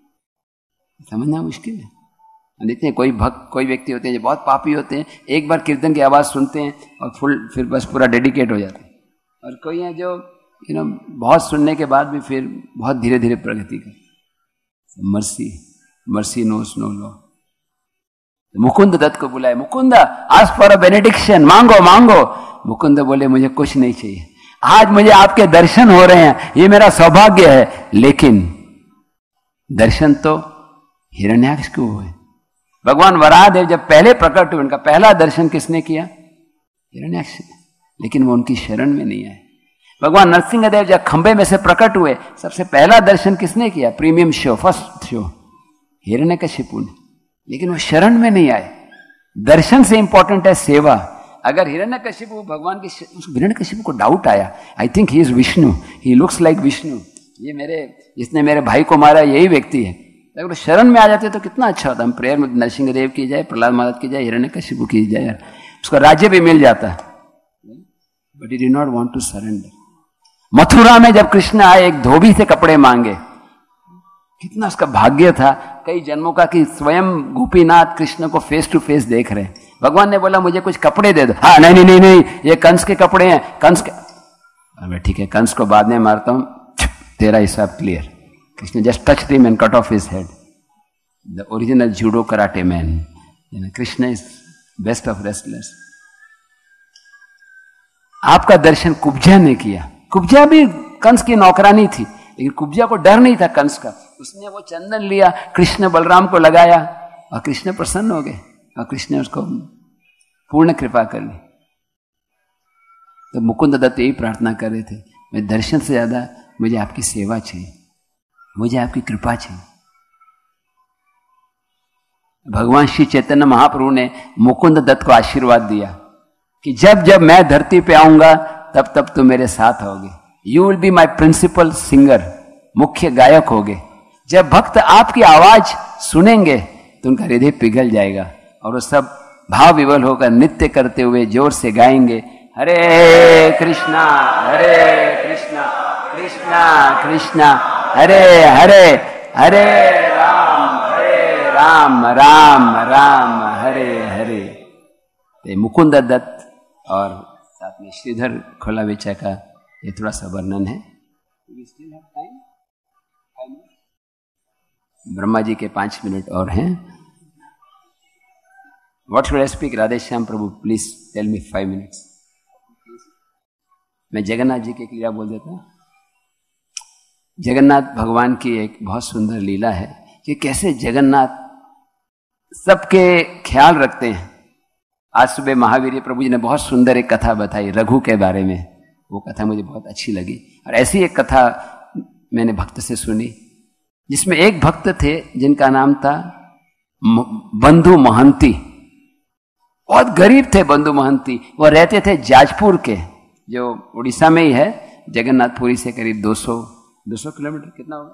समझना मुश्किल है। हम देखते हैं कोई भक्त कोई व्यक्ति होते हैं जो बहुत पापी होते हैं, एक बार कीर्तन की आवाज सुनते हैं और फुल फिर बस पूरा डेडिकेट हो जाते हैं, और कोई है जो यू नो बहुत सुनने के बाद भी फिर बहुत धीरे धीरे प्रगति करते। Mercy mercy knows no law. Mukunda Datta को बुलाए, Mukunda ask for a benediction, मांगो मांगो। मुकुंद बोले मुझे कुछ नहीं चाहिए, आज मुझे आपके दर्शन हो रहे हैं, ये मेरा सौभाग्य है। लेकिन दर्शन तो हिरण्याक्ष को हुए। भगवान वराहदेव जब पहले प्रकट हुए, उनका पहला दर्शन किसने किया? हिरण्याक्ष ने, लेकिन वो उनकी शरण में नहीं आए। भगवान नरसिंहदेव जब खंबे में से प्रकट हुए, सबसे पहला दर्शन किसने किया? Premium show, first show Hiranyakashipu ने, लेकिन वो शरण में नहीं आए। दर्शन से इंपॉर्टेंट है सेवा। अगर हिरण्यकशिपु भगवान की, हिरण्यकशिपु को डाउट आया, I think he is Vishnu, he looks like Vishnu, ये मेरे जिसने मेरे भाई को मारा यही व्यक्ति है। अगर वो शरण में आ जाते तो कितना अच्छा होता। हम प्रेयर में नरसिंहदेव की जाए, प्रहलाद महाराज की जाए, हिरण्यकशिपु की जाए, उसको राज्य भी मिल जाता। But he did not want to surrender. Mathura में जब कृष्ण आए, एक धोबी से कपड़े मांगे, कितना उसका भाग्य था कई जन्मों का कि स्वयं गोपीनाथ कृष्ण को फेस टू फेस देख रहे हैं। भगवान ने बोला मुझे कुछ कपड़े दे दो। हाँ नहीं नहीं नहीं नहीं ये कंस के कपड़े हैं, कंस के। अरे ठीक है कंस को बाद में मारता हूं, तेरा हिसाब clear. Krishna just touch him and cut off his head. The original judo karate man. Krishna is best of wrestlers. आपका दर्शन कुब्जा ने किया। कुब्जा भी कंस की नौकरानी थी, लेकिन कुब्जा को डर नहीं था कंस का। उसने वो चंदन लिया, कृष्ण बलराम को लगाया, और कृष्ण प्रसन्न हो गए, और कृष्ण ने उसको पूर्ण कृपा कर ली। तो मुकुंद दत्त यही प्रार्थना कर रहे थे, मैं दर्शन से ज्यादा मुझे आपकी सेवा चाहिए, मुझे आपकी कृपा चाहिए। भगवान श्री चैतन्य महाप्रभु ने मुकुंद दत्त को आशीर्वाद दिया, कि जब जब मैं धरती पे आऊंगा तब तब तुम मेरे साथ आओगे। You will be my principal singer, मुख्य गायक होगे। जब भक्त आपकी आवाज सुनेंगे तो उनका हृदय पिघल जाएगा और वो सब भाव विवल होकर नृत्य करते हुए जोर से गाएंगे, हरे कृष्णा हरे कृष्णा कृष्णा कृष्णा हरे हरे, हरे राम हरे राम राम राम हरे हरे। तो मुकुंद दत्त और साथ में श्रीधर खोलावेचा का ये थोड़ा सा वर्णन है। ब्रह्मा जी के पांच मिनट और हैं। What should I speak? Radhe Shyam Prabhu, please tell me five minutes. मैं जगन्नाथ जी की एक लीला बोल देता हूँ। जगन्नाथ भगवान की एक बहुत सुंदर लीला है कि कैसे जगन्नाथ सबके ख्याल रखते हैं। आज सुबह महावीर प्रभु जी ने बहुत सुंदर एक कथा बताई रघु के बारे में, वो कथा मुझे बहुत अच्छी लगी। और ऐसी एक कथा मैंने भक्त से सुनी जिसमें एक भक्त थे जिनका नाम था बंधु महंती। बहुत गरीब थे बंधु महंती। वो रहते थे जाजपुर के, जो उड़ीसा में ही है, जगन्नाथपुरी से करीब दो सौ दो सौ किलोमीटर कितना होगा,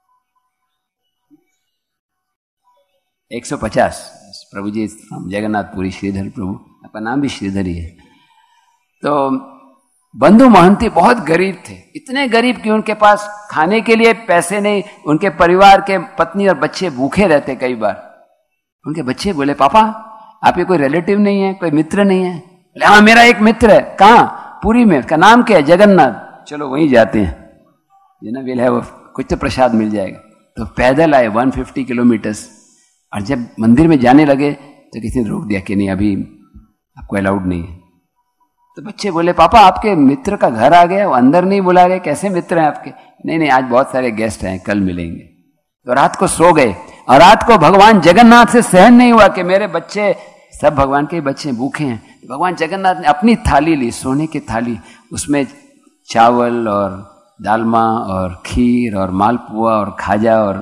एक सौ पचास। प्रभु जी जगन्नाथपुरी श्रीधर प्रभु, आपका नाम भी श्रीधर ही है। तो बंधु महंती बहुत गरीब थे, इतने गरीब कि उनके पास खाने के लिए पैसे नहीं। उनके परिवार के पत्नी और बच्चे भूखे रहते कई बार। उनके बच्चे बोले, पापा आपके कोई रिलेटिव नहीं है, कोई मित्र नहीं है? बोले, हाँ मेरा एक मित्र है। कहाँ? पुरी में। उसका नाम क्या है? जगन्नाथ। चलो वहीं जाते हैं, जिन्हें विल है वो कुछ तो प्रसाद मिल जाएगा। तो पैदल आए एक सौ पचास किलोमीटर्स। और जब मंदिर में जाने लगे तो किसी ने रोक दिया कि नहीं अभी आपको अलाउड नहीं है। तो बच्चे बोले, पापा आपके मित्र का घर आ गया, वो अंदर नहीं बुला रहे, कैसे मित्र हैं आपके? नहीं नहीं आज बहुत सारे गेस्ट हैं, कल मिलेंगे। तो रात को सो गए। और रात को भगवान जगन्नाथ से सहन नहीं हुआ कि मेरे बच्चे, सब भगवान के बच्चे भूखे हैं। तो भगवान जगन्नाथ ने अपनी थाली ली, सोने की थाली, उसमें चावल और दालमा और खीर और मालपुआ और खाजा और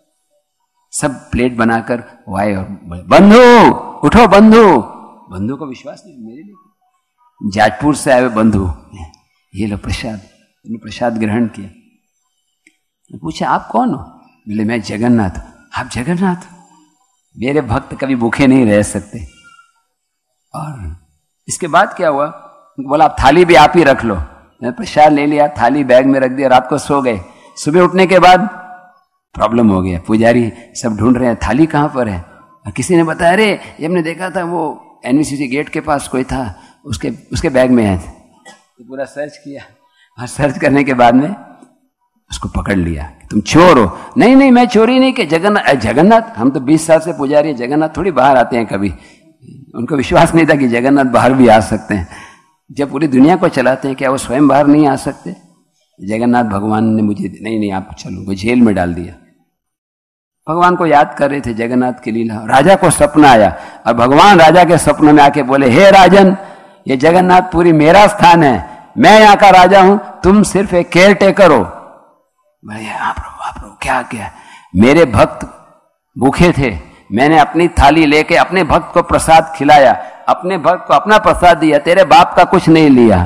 सब प्लेट बनाकर वो आए और बंधु उठो, बंधु। बंधु को विश्वास नहीं, मेरे लिए जाजपुर से आए बंधु, ये लो प्रसाद। उन्होंने प्रसाद ग्रहण किया। पूछा आप कौन हो? बोले मैं जगन्नाथ। आप जगन्नाथ? मेरे भक्त कभी भूखे नहीं रह सकते। और इसके बाद क्या हुआ? बोला आप थाली भी आप ही रख लो। मैं प्रसाद ले लिया, थाली बैग में रख दिया, रात को सो गए। सुबह उठने के बाद प्रॉब्लम हो गया, पुजारी सब ढूंढ रहे हैं थाली कहाँ पर है। और किसी ने बताया, अरे ये हमने देखा था वो एनवीसीसी गेट के पास कोई था, उसके उसके बैग में है। तो पूरा सर्च किया और सर्च करने के बाद में उसको पकड़ लिया कि तुम चोर हो। नहीं नहीं मैं चोरी नहीं, कि जगन्नाथ जगन्नाथ हम तो बीस साल से पुजारी है, जगन्नाथ थोड़ी बाहर आते हैं कभी। उनको विश्वास नहीं था कि जगन्नाथ बाहर भी आ सकते हैं। जब पूरी दुनिया को चलाते हैं क्या वो स्वयं बाहर नहीं आ सकते? जगन्नाथ भगवान ने मुझे नहीं नहीं आप चलो, वो जेल में डाल दिया। भगवान को याद कर रहे थे जगन्नाथ की लीला। राजा को सपना आया और भगवान राजा के सपनों में आके बोले, हे राजन, ये जगन्नाथपुरी मेरा स्थान है, मैं यहाँ का राजा हूं, तुम सिर्फ एक केयर टेकर हो। भाई आप आप क्या क्या? मेरे भक्त भूखे थे, मैंने अपनी थाली लेके अपने भक्त को प्रसाद खिलाया, अपने भक्त को अपना प्रसाद दिया, तेरे बाप का कुछ नहीं लिया।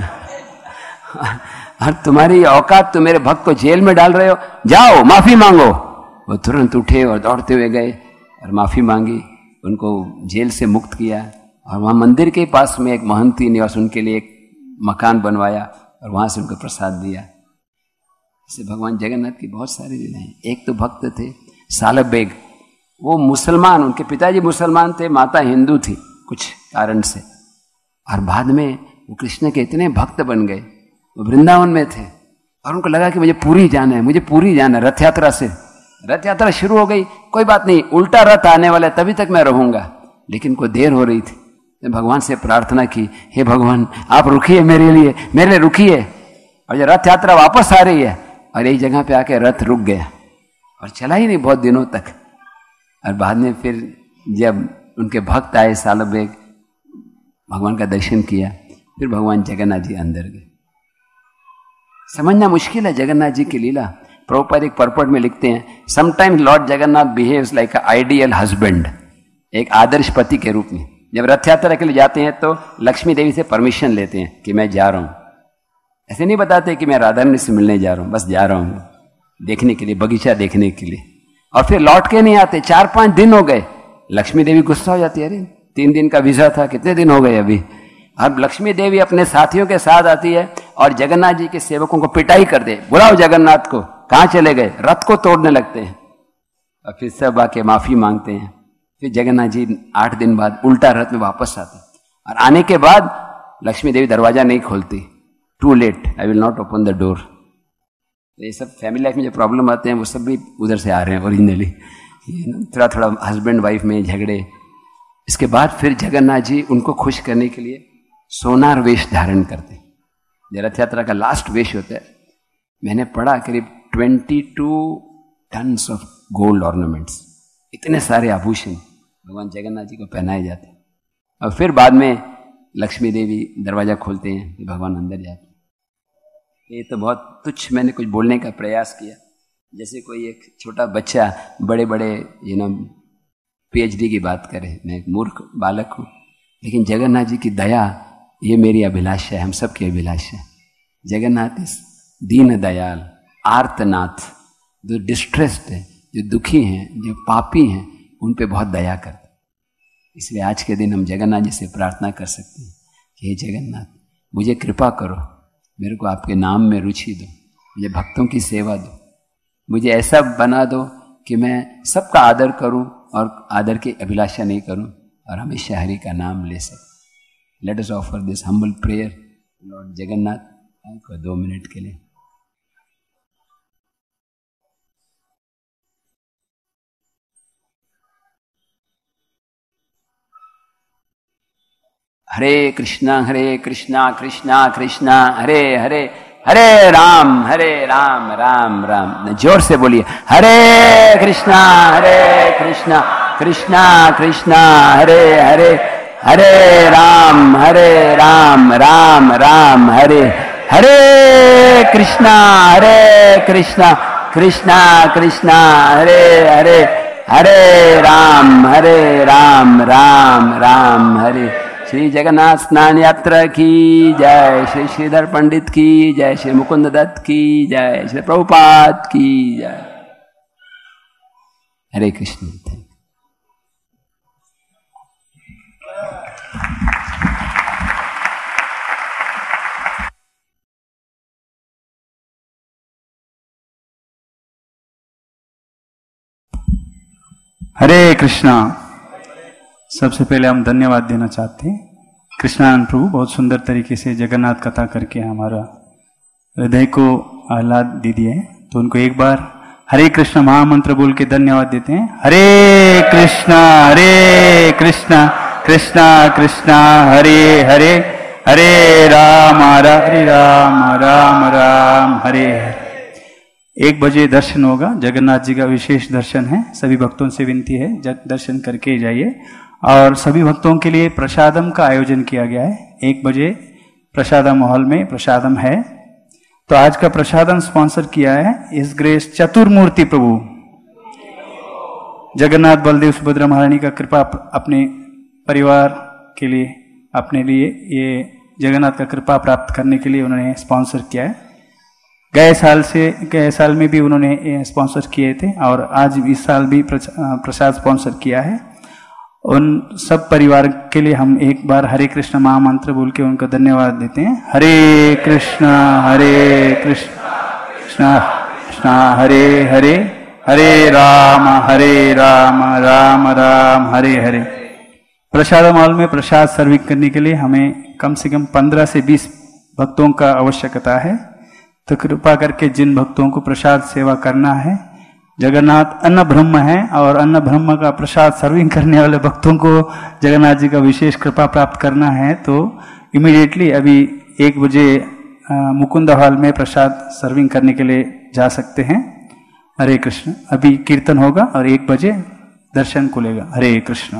और तुम्हारी औकात, तुम मेरे भक्त को जेल में डाल रहे हो, जाओ माफी मांगो। वो तुरंत उठे और दौड़ते हुए गए और माफी मांगी, उनको जेल से मुक्त किया। और वहां मंदिर के पास में एक महंती निवास, उनके लिए एक मकान बनवाया और वहां से उनको प्रसाद दिया। ऐसे भगवान जगन्नाथ की बहुत सारी लीलाएं हैं। एक तो भक्त थे सालब बेग, वो मुसलमान, उनके पिताजी मुसलमान थे, माता हिंदू थी कुछ कारण से। और बाद में वो कृष्ण के इतने भक्त बन गए, वो वृंदावन में थे और उनको लगा कि मुझे पूरी जाना है, मुझे पूरी जाना है। रथ यात्रा से रथ यात्रा शुरू हो गई, कोई बात नहीं, उल्टा रथ आने वाला है, तभी तक मैं रहूंगा। लेकिन कोई देर हो रही थी, मैं भगवान से प्रार्थना की, हे भगवान आप रुकिए मेरे लिए, मेरे लिए रुकिए। और जब रथ यात्रा वापस आ रही है और एक जगह पे आके रथ रुक गया और चला ही नहीं बहुत दिनों तक। और बाद में फिर जब उनके भक्त आए सालब बेग, भगवान का दर्शन किया, फिर भगवान जगन्नाथ जी अंदर गए। समझना मुश्किल है जगन्नाथ जी की लीला। प्रभुपाद एक परपट में लिखते हैं, sometimes lord Jagannath behaves like a ideal husband, एक आदर्श पति के रूप में। जब रथ यात्रा के लिए जाते हैं तो लक्ष्मी देवी से परमिशन लेते हैं कि मैं जा रहा हूं। ऐसे नहीं बताते कि मैं राधा रानी से मिलने जा रहा हूं, बस जा रहा हूं देखने के लिए, बगीचा देखने के लिए, और फिर लौट के नहीं आते। चार पांच दिन हो गए, लक्ष्मी देवी गुस्सा हो जाती है, अरे तीन दिन का वीजा था, कितने दिन हो गए अभी। अब लक्ष्मी देवी अपने साथियों के साथ आती है और जगन्नाथ जी के सेवकों को पिटाई कर दे, बुलाओ जगन्नाथ को, कहां चले गए, रथ को तोड़ने लगते हैं। और फिर सब आके माफी मांगते हैं। फिर जगन्नाथ जी आठ दिन बाद उल्टा रथ में वापस आते हैं, और आने के बाद लक्ष्मी देवी दरवाजा नहीं खोलती, too late, I will not open the door. ये सब फैमिली लाइफ में जो प्रॉब्लम आते हैं वो सब भी उधर से आ रहे हैं ओरिजिनली, थोड़ा थोड़ा हस्बैंड वाइफ में झगड़े। इसके बाद फिर जगन्नाथ जी उनको खुश करने के लिए सोनार वेश धारण करते हैं। जो रथ यात्रा का लास्ट वेश होता है, मैंने पढ़ा करीब twenty two tons of gold ornaments, इतने सारे आभूषण भगवान जगन्नाथ जी को पहनाए जाते हैं। और फिर बाद में लक्ष्मी देवी दरवाजा खोलते हैं कि भगवान अंदर जाते हैं। ये तो बहुत तुच्छ मैंने कुछ बोलने का प्रयास किया, जैसे कोई एक छोटा बच्चा बड़े बड़े यू नो पीएचडी की बात करे। मैं एक मूर्ख बालक हूँ, लेकिन जगन्नाथ जी की दया ये मेरी अभिलाषा है, हम सबकी अभिलाषा है। जगन्नाथ इस दीन दयाल, आर्तनाथ, जो डिस्ट्रेस्ड है, जो दुखी हैं, जो पापी हैं, उन पे बहुत दया करते। इसलिए आज के दिन हम जगन्नाथ जी से प्रार्थना कर सकते हैं कि हे जगन्नाथ, मुझे कृपा करो, मेरे को आपके नाम में रुचि दो, मुझे भक्तों की सेवा दो, मुझे ऐसा बना दो कि मैं सबका आदर करूं और आदर की अभिलाषा नहीं करूं और हमेशा हरि का नाम ले सकूं। Let us offer this humble prayer lord Jagannath को दो मिनट के लिए। हरे कृष्णा हरे कृष्णा कृष्णा कृष्णा हरे हरे, हरे राम हरे राम राम राम। जोर से बोलिए, हरे कृष्णा हरे कृष्णा कृष्णा कृष्णा हरे हरे, हरे राम हरे राम राम राम हरे हरे। कृष्णा हरे कृष्णा कृष्णा कृष्णा हरे हरे, हरे राम हरे राम राम राम हरे। श्री जगन्नाथ स्नान यात्रा की जय, श्री श्रीधर पंडित की जय, श्री मुकुंद दत्त की जय, श्री प्रभुपाद की जय। हरे कृष्ण। हरे कृष्णा। सबसे पहले हम धन्यवाद देना चाहते हैं कृष्णानंद प्रभु, बहुत सुंदर तरीके से जगन्नाथ कथा करके हमारा हृदय को आह्लाद दे दिए हैं। तो उनको एक बार हरे कृष्णा महामंत्र बोल के धन्यवाद देते हैं। हरे कृष्णा हरे कृष्णा कृष्णा कृष्णा हरे हरे, हरे राम हरे राम राम राम हरे हरे। एक बजे दर्शन होगा, जगन्नाथ जी का विशेष दर्शन है। सभी भक्तों से विनती है दर्शन करके जाइए। और सभी भक्तों के लिए प्रसादम का आयोजन किया गया है। एक बजे प्रसादम हॉल में प्रसादम है। तो आज का प्रसादम स्पॉन्सर किया है इस ग्रेस चतुर्मूर्ति प्रभु जगन्नाथ बलदेव सुभद्रा महारानी का कृपा अपने परिवार के लिए, अपने लिए ये जगन्नाथ का कृपा प्राप्त करने के लिए उन्होंने स्पॉन्सर किया है। गए साल से गए साल में भी उन्होंने स्पॉन्सर किए थे और आज इस साल भी प्रसाद स्पॉन्सर किया है। उन सब परिवार के लिए हम एक बार हरे कृष्ण महामंत्र बोल के उनको धन्यवाद देते हैं। हरे कृष्णा हरे कृष्णा कृष्णा कृष्णा हरे हरे, हरे राम हरे राम राम राम हरे हरे। प्रसाद माल में प्रसाद सर्विंग करने के लिए हमें कम से कम पंद्रह से बीस भक्तों का आवश्यकता है। तो कृपा करके जिन भक्तों को प्रसाद सेवा करना है, जगन्नाथ अन्न ब्रह्म है और अन्न ब्रह्म का प्रसाद सर्विंग करने वाले भक्तों को जगन्नाथ जी का विशेष कृपा प्राप्त करना है, तो इमीडिएटली अभी एक बजे मुकुंद हॉल में प्रसाद सर्विंग करने के लिए जा सकते हैं। हरे कृष्ण। अभी कीर्तन होगा और एक बजे दर्शन खुलेगा। हरे कृष्ण।